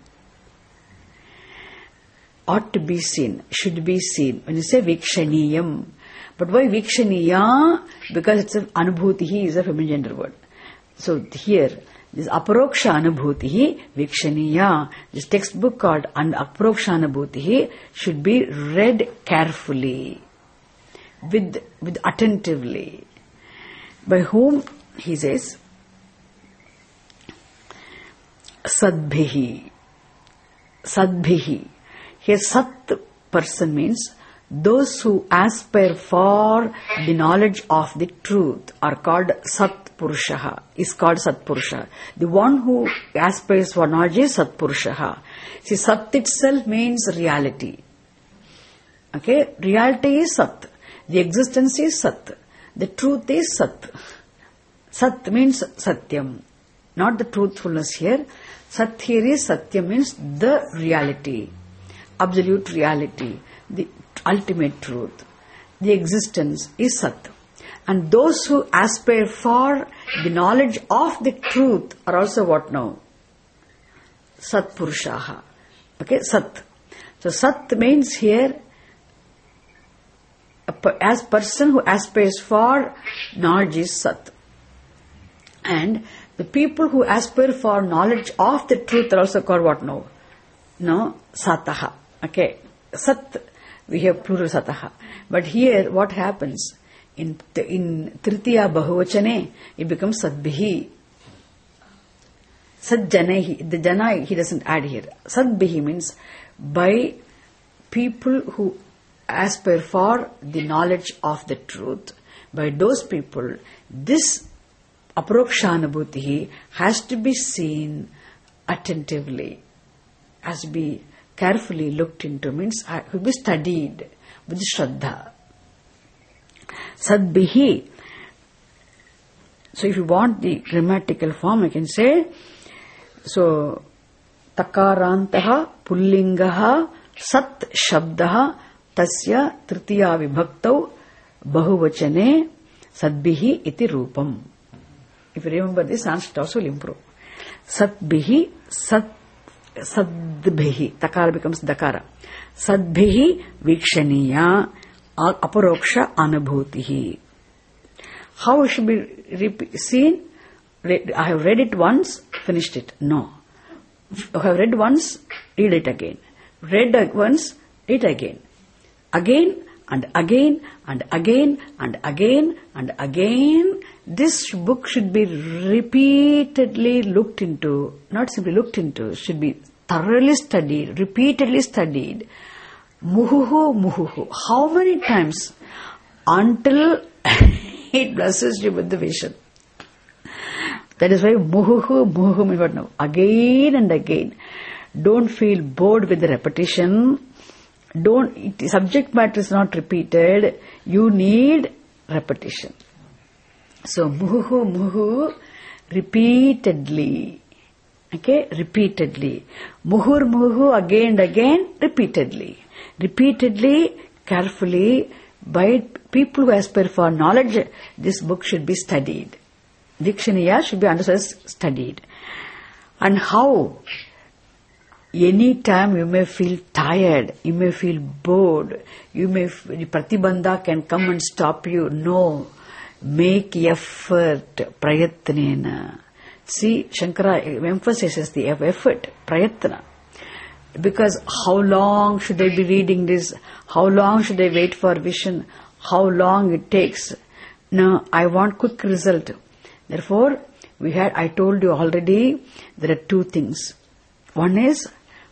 Ought to be seen, should be seen. When you say vikshaniyam, but why vikshaniya? Because it's an anubhutihi is a feminine gender word. So here, this aparoksha anubhutihi vikshaniya, this textbook called aparoksha anubhutihi should be read carefully. with, with attentively. By whom? He says, Sadbhihi. Sadbhihi. Here Sat person means those who aspire for the knowledge of the truth are called Sat Purushaha, is called Sat Purusha. The one who aspires for knowledge is Sat Purushaha. See, Sat itself means reality. Okay, reality is Sat. The existence is Sat. The truth is Sat. Sat means Satyam. Not the truthfulness here. Sat here is Satyam means the reality. Absolute reality. The ultimate truth. The existence is Sat. And those who aspire for the knowledge of the truth are also what now? Sat Purushaha. Okay, Sat. So Sat means here as person who aspires for knowledge is Sat. And the people who aspire for knowledge of the truth are also called what now? No, Sataha. Okay, Sat, we have plural Sataha. But here what happens? In in Tritiya Bahuvachane, it becomes Sadbhihi. Sadjanehi. The Jana he doesn't add here. Sadbhihi means by people who aspire for the knowledge of the truth. By those people, this Aprokshanabhuti has to be seen attentively, has to be carefully looked into, means has to be studied with Shraddha. Sadbhihi. So if you want the grammatical form, I can say, so, Takarantaha Pullingaha Sat Shabdaha Tasya Tritiya Vibhaktau Bahuvachane Sadbhihi iti Rupam. If you remember this, Sanskrit also will improve. Satbhihi, Sat, Sadbhihi. Takara becomes Dakara. Sadbhihi Vikshaniya Aparoksha Anubhutihi. How it should be repeat, seen? I have read it once, finished it. No. I have read once, read it again. Read once, read again. Again and again and again and again and again. This book should be repeatedly looked into, not simply looked into, should be thoroughly studied, repeatedly studied. Muhuhu, muhuhu. How many times? Until it blesses you with the vision. That is why muhuhu, muhuhu means what now? Again and again. Don't feel bored with the repetition. Don't, it, subject matter is not repeated. You need repetition. So, muhu, muhu, repeatedly. Okay, repeatedly. Muhur, muhu, again and again, repeatedly. Repeatedly, carefully, by people who aspire for knowledge, this book should be studied. Vikshaniya should be understood as studied. And how? Any time you may feel tired, you may feel bored, you may, the pratibandha can come and stop you. No. Make effort, prayatnena. See, Shankara emphasizes the effort, prayatna. Because how long should I be reading this? How long should I wait for vision? How long it takes? No, I want quick result. Therefore, we had, I told you already, there are two things. One is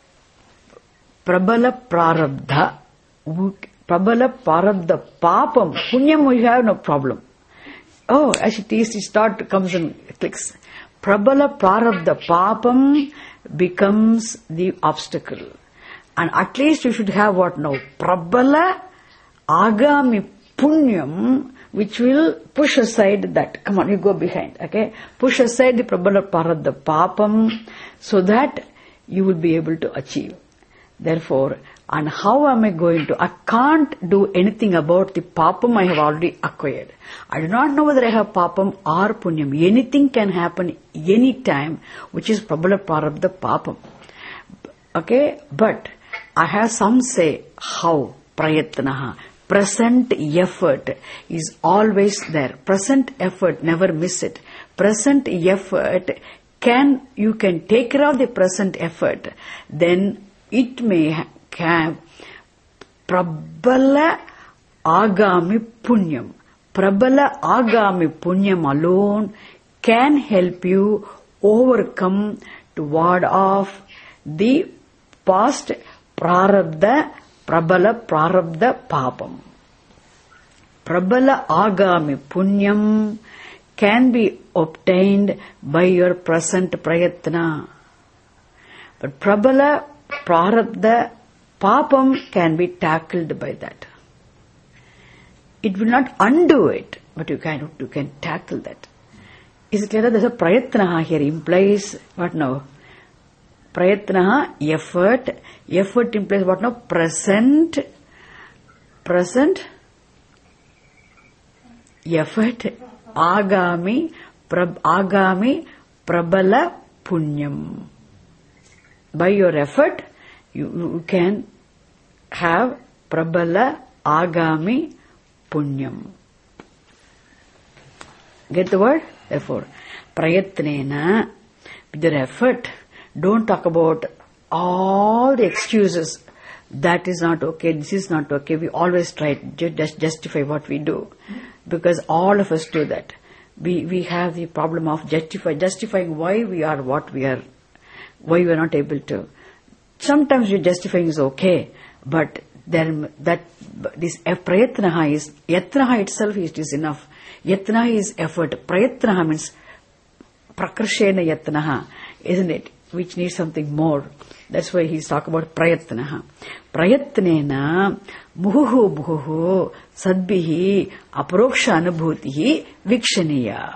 Prabala Prarabdha. Prabala Prarabdha Papam. Punyam we have no problem. Oh, as it is, it start comes and clicks. Prabala Prarabdha Papam becomes the obstacle. And at least you should have what now? Prabala Agami Punyam, which will push aside that. Come on, you go behind, okay? Push aside the Prabala Prarabdha Papam so that you will be able to achieve. Therefore, and how am I going to? I can't do anything about the papam I have already acquired. I do not know whether I have papam or punyam. Anything can happen any time, which is Prabala Prarabdha Papam. Okay? But I have some say how prayatnaha. Present effort is always there. Present effort, never miss it. Present effort, can you can take care of the present effort, then it may have Prabala agami punyam. Prabala agami punyam alone can help you overcome to ward off the past prarabdha, prabala prarabdha papam. Prabala agami punyam can be obtained by your present prayatna. But prabala prarabdha papam can be tackled by that. It will not undo it, but you can you can tackle that. Is it clear that there's a prayatna here implies what now? Prayatna, effort. Effort implies what now? Present. Present. Effort. Agami. Prab, agami. Prabala punyam. By your effort, you, you can have prabala agami punyam. Get the word? Therefore, prayatnena, with your effort, don't talk about all the excuses. That is not okay, this is not okay. We always try to just justify what we do. Because all of us do that. We we have the problem of justify, justifying why we are what we are, why we are not able to. Sometimes your justifying is okay, but then that this prayatnaha is, yatnaha itself is, is enough. Yatnaha is effort. Prayatnaha means prakarshena yatnaha, isn't it? Which needs something more. That's why he's talking about prayatnaha. Prayatnena muhuhu muhuhu sadbihi aparoksha anubhutihi vikshaniya.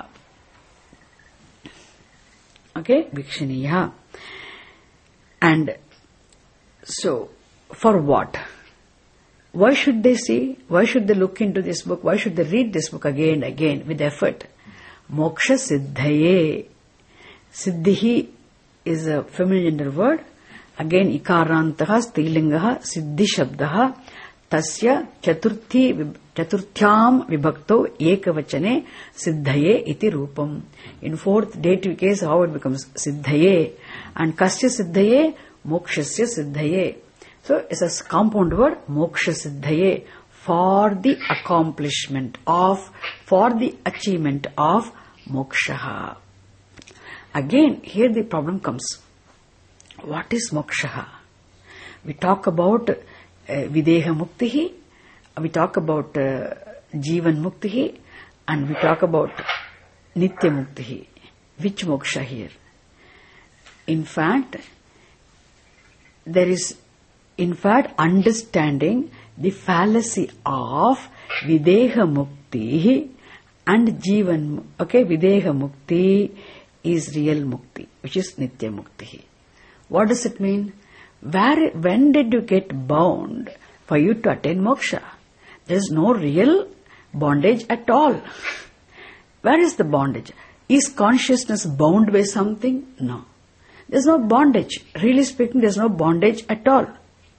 Okay, vikshaniya. And so, for what? Why should they see? Why should they look into this book? Why should they read this book again and again with effort? Moksha siddhaye. Siddhihi is a feminine gender word. Again, ikarantaha, strilingaha, siddhi shabdaha, tasya chaturthi, chaturthyam vibhakto ekavachane siddhaye iti rupam. In fourth dative case, how it becomes siddhaye. And kasya siddhaye, mokshasya siddhaye. So, it's a compound word, moksha siddhaye, for the accomplishment of, for the achievement of moksha. Again, here the problem comes. What is moksha? We talk about uh, videha muktihi, we talk about uh, jivan muktihi, and we talk about nitya muktihi. Which moksha here? In fact, there is In fact, understanding the fallacy of videha mukti and jivan, okay, videha mukti is real mukti, which is nitya mukti. What does it mean? Where, when did you get bound for you to attain moksha? There is no real bondage at all. Where is the bondage? Is consciousness bound by something? No. There is no bondage. Really speaking, there is no bondage at all.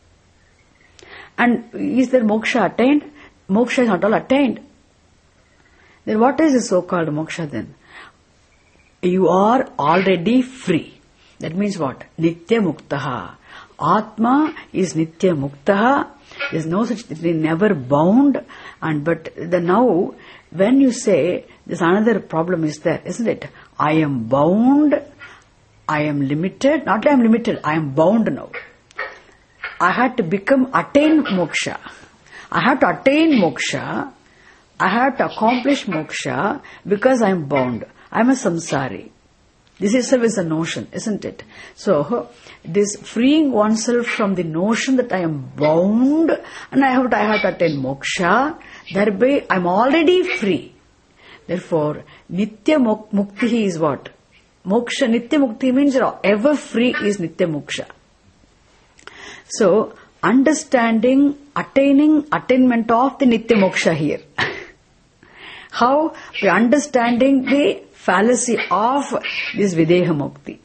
And is there moksha attained? Moksha is not all attained. Then what is the so-called moksha then? You are already free. That means what? Nitya muktaha. Atma is nitya muktaha. There is no such thing, never bound. And but the now, when you say, there's another problem is there, isn't it? I am bound. I am limited. Not I am limited. I am bound now. I had to become, attain moksha. I have to attain moksha. I have to accomplish moksha because I am bound. I am a samsari. This itself is a notion, isn't it? So, this freeing oneself from the notion that I am bound and I have to, I have to attain moksha, thereby I am already free. Therefore, nitya mukti is what? Moksha, nitya mukti means ever free is nitya moksha. So, understanding, attaining, attainment of the Nitya Moksha here. How? By understanding the fallacy of this Videha Mukti.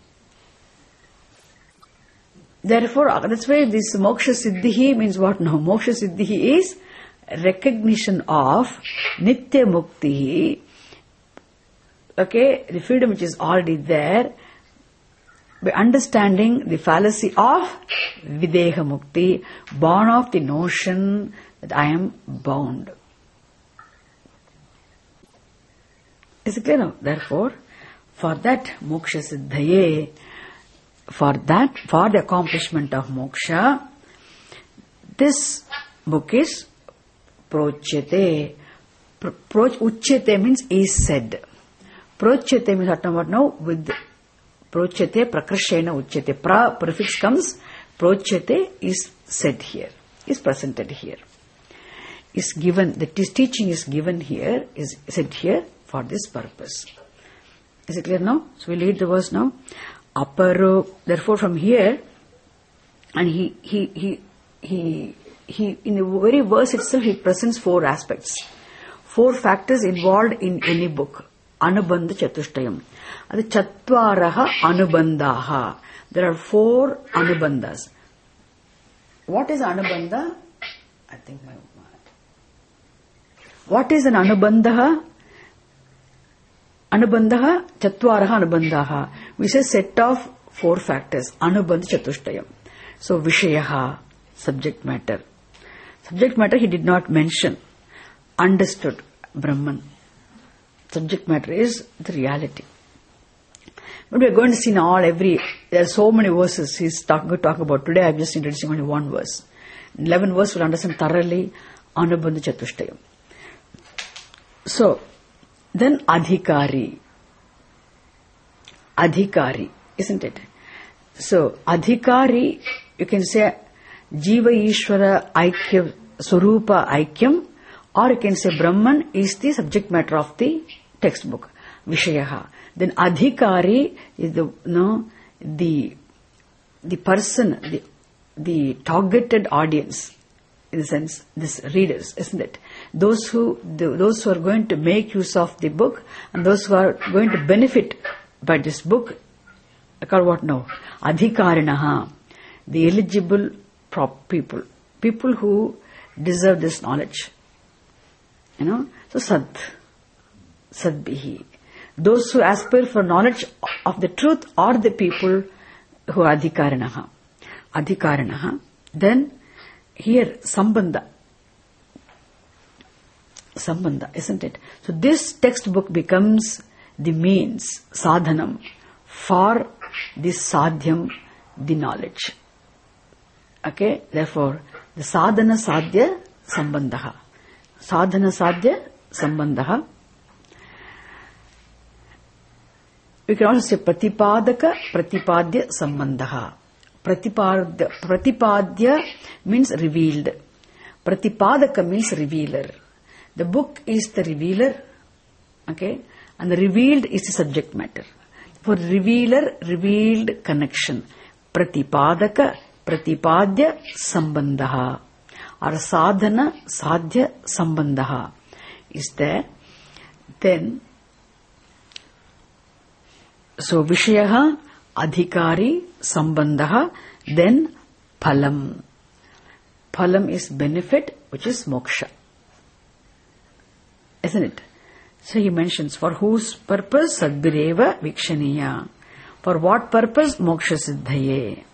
Therefore, that's why this Moksha Siddhihi means what now? Moksha Siddhihi is recognition of Nitya Mukti. Okay, the freedom which is already there. by understanding the fallacy of Videha Mukti, born of the notion that I am bound. Is it clear now? Therefore, for that moksha siddhaye, for that, for the accomplishment of moksha, this book is prochyate. Pro, uchyate means is said. Prochyate means what about now? With prochyate, prakrashena uchyate. Pra prefix comes, prochyate is said here, is presented here. Is given, the teaching is given here, is said here for this purpose. Is it clear now? So we read the verse now. Aparo, therefore from here, and he, he, he, he, he, in the very verse itself, he presents four aspects. Four factors involved in any book. Anubandha Chatushtayam. Adi Chatvaraha Anubandaha. There are four Anubandhas. What is Anubandha? I think my... What is an Anubandha? Anubandha, Chatvaraha Anubandaha. We say set of four factors. Anubandha Chatushtayam. So Vishayaha, subject matter. Subject matter he did not mention. Understood, Brahman. Subject matter is the reality. But we are going to see now all every, there are so many verses he's talk, going to talk about. Today I am just introducing only one verse. eleven verse will understand thoroughly Anubandha Chatushtayam. So, then Adhikari. Adhikari, isn't it? So, Adhikari, you can say Jiva Ishvara Aikyam, Swarupa Aikyam, or you can say Brahman is the subject matter of the textbook, Vishayaha. Then Adhikari is the, no, the, the person, the, the targeted audience, in the sense, this readers, isn't it? Those who, the, those who are going to make use of the book and those who are going to benefit by this book, are called what now? Adhikarinaha, the eligible prop people, people who deserve this knowledge. You know, so Sad, Sadbihi. Those who aspire for knowledge of the truth are the people who are Adhikarinaha. Adhikarinaha. Then, here, Sambandha. Sambandha, isn't it? So this textbook becomes the means, sadhanam, for this sadhyam, the knowledge. Okay? Therefore, the sadhana sadhya sambandha. Sadhana sadhya sambandha. We can also say pratipadaka pratipadya sambandha. Pratipadya, pratipadya means revealed. Pratipadaka means revealer. The book is the revealer, okay, and the revealed is the subject matter. For revealer, revealed connection. Pratipadaka, pratipadya, sambandha. Or sadhana, sadhya, sambandha is there. Then, so Vishayaha, Adhikari, Sambandha, then Phalam. Phalam is benefit, which is moksha. Isn't it? So he mentions, for whose purpose? Sadbireva Vikshaniya. For what purpose? Moksha Siddhaye.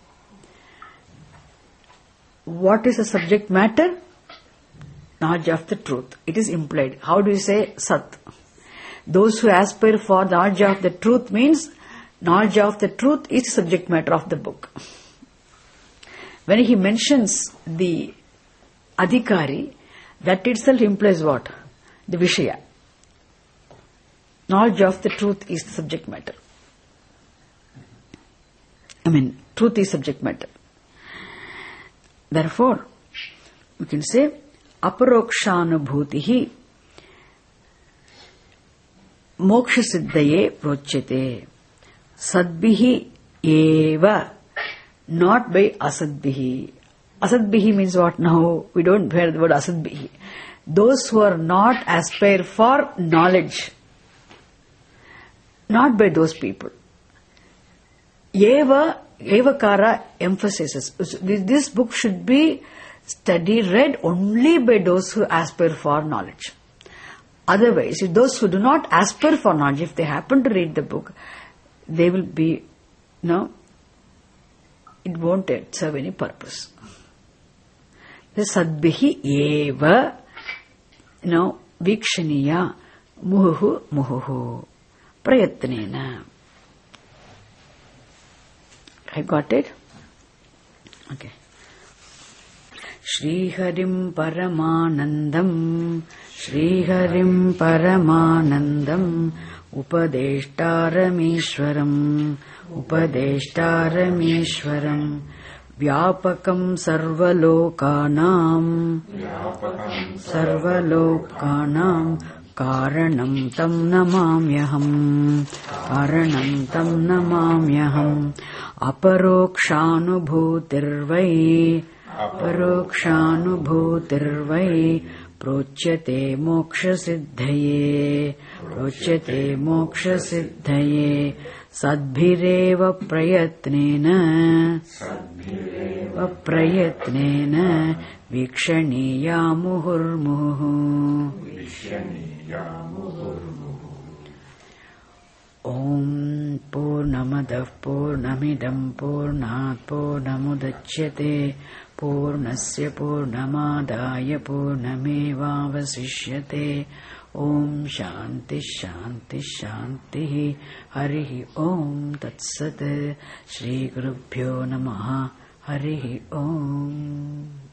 What is the subject matter? Knowledge of the truth. It is implied. How do you say Sat? Those who aspire for knowledge of the truth means knowledge of the truth is the subject matter of the book. When he mentions the Adhikari, that itself implies what? The Vishaya. Knowledge of the truth is the subject matter. I mean, truth is subject matter. Therefore, we can say, Aparokshanubhutihi moksha siddhaye prochyate. Sadbihi eva, not by asadbihi. Asadbihi means what now? We don't hear the word asadbihi. Those who are not aspire for knowledge, not by those people. Eva, Evakara emphasizes, this book should be studied, read only by those who aspire for knowledge. Otherwise, if those who do not aspire for knowledge, if they happen to read the book, they will be no, it won't serve any purpose. The sadbihi eva, no, vikshaniya muhu muhu prayatnena. I got it? Okay. Shri Harim Paramanandam, Shri Harim Paramanandam, Upadeshtarameshwaram, Upadeshtarameshwaram, Vyapakam Sarvalokanam, Sarvalokanam, Karanam Tam Namamyaham, Karanam Tam Namamyaham, Aparokshanubhutirvai, Aparokshanubhutirvai, Prochyate moksha siddhaye, Prochyate moksha siddhaye, Sadbhireva prayatnena, Sadbhireva prayatnena, Vikshaniya muhurmuhu, Vikshaniya muhurmuhu. Om Purnamadav Purnamidam Purnat Purnamudachyate Purnasya Purnamadaya Purnamevavasishyate. Om Shanti Shanti Shanti. Harihi Om Tat Sat. Shri Gurubhyo Namaha. Harihi Om.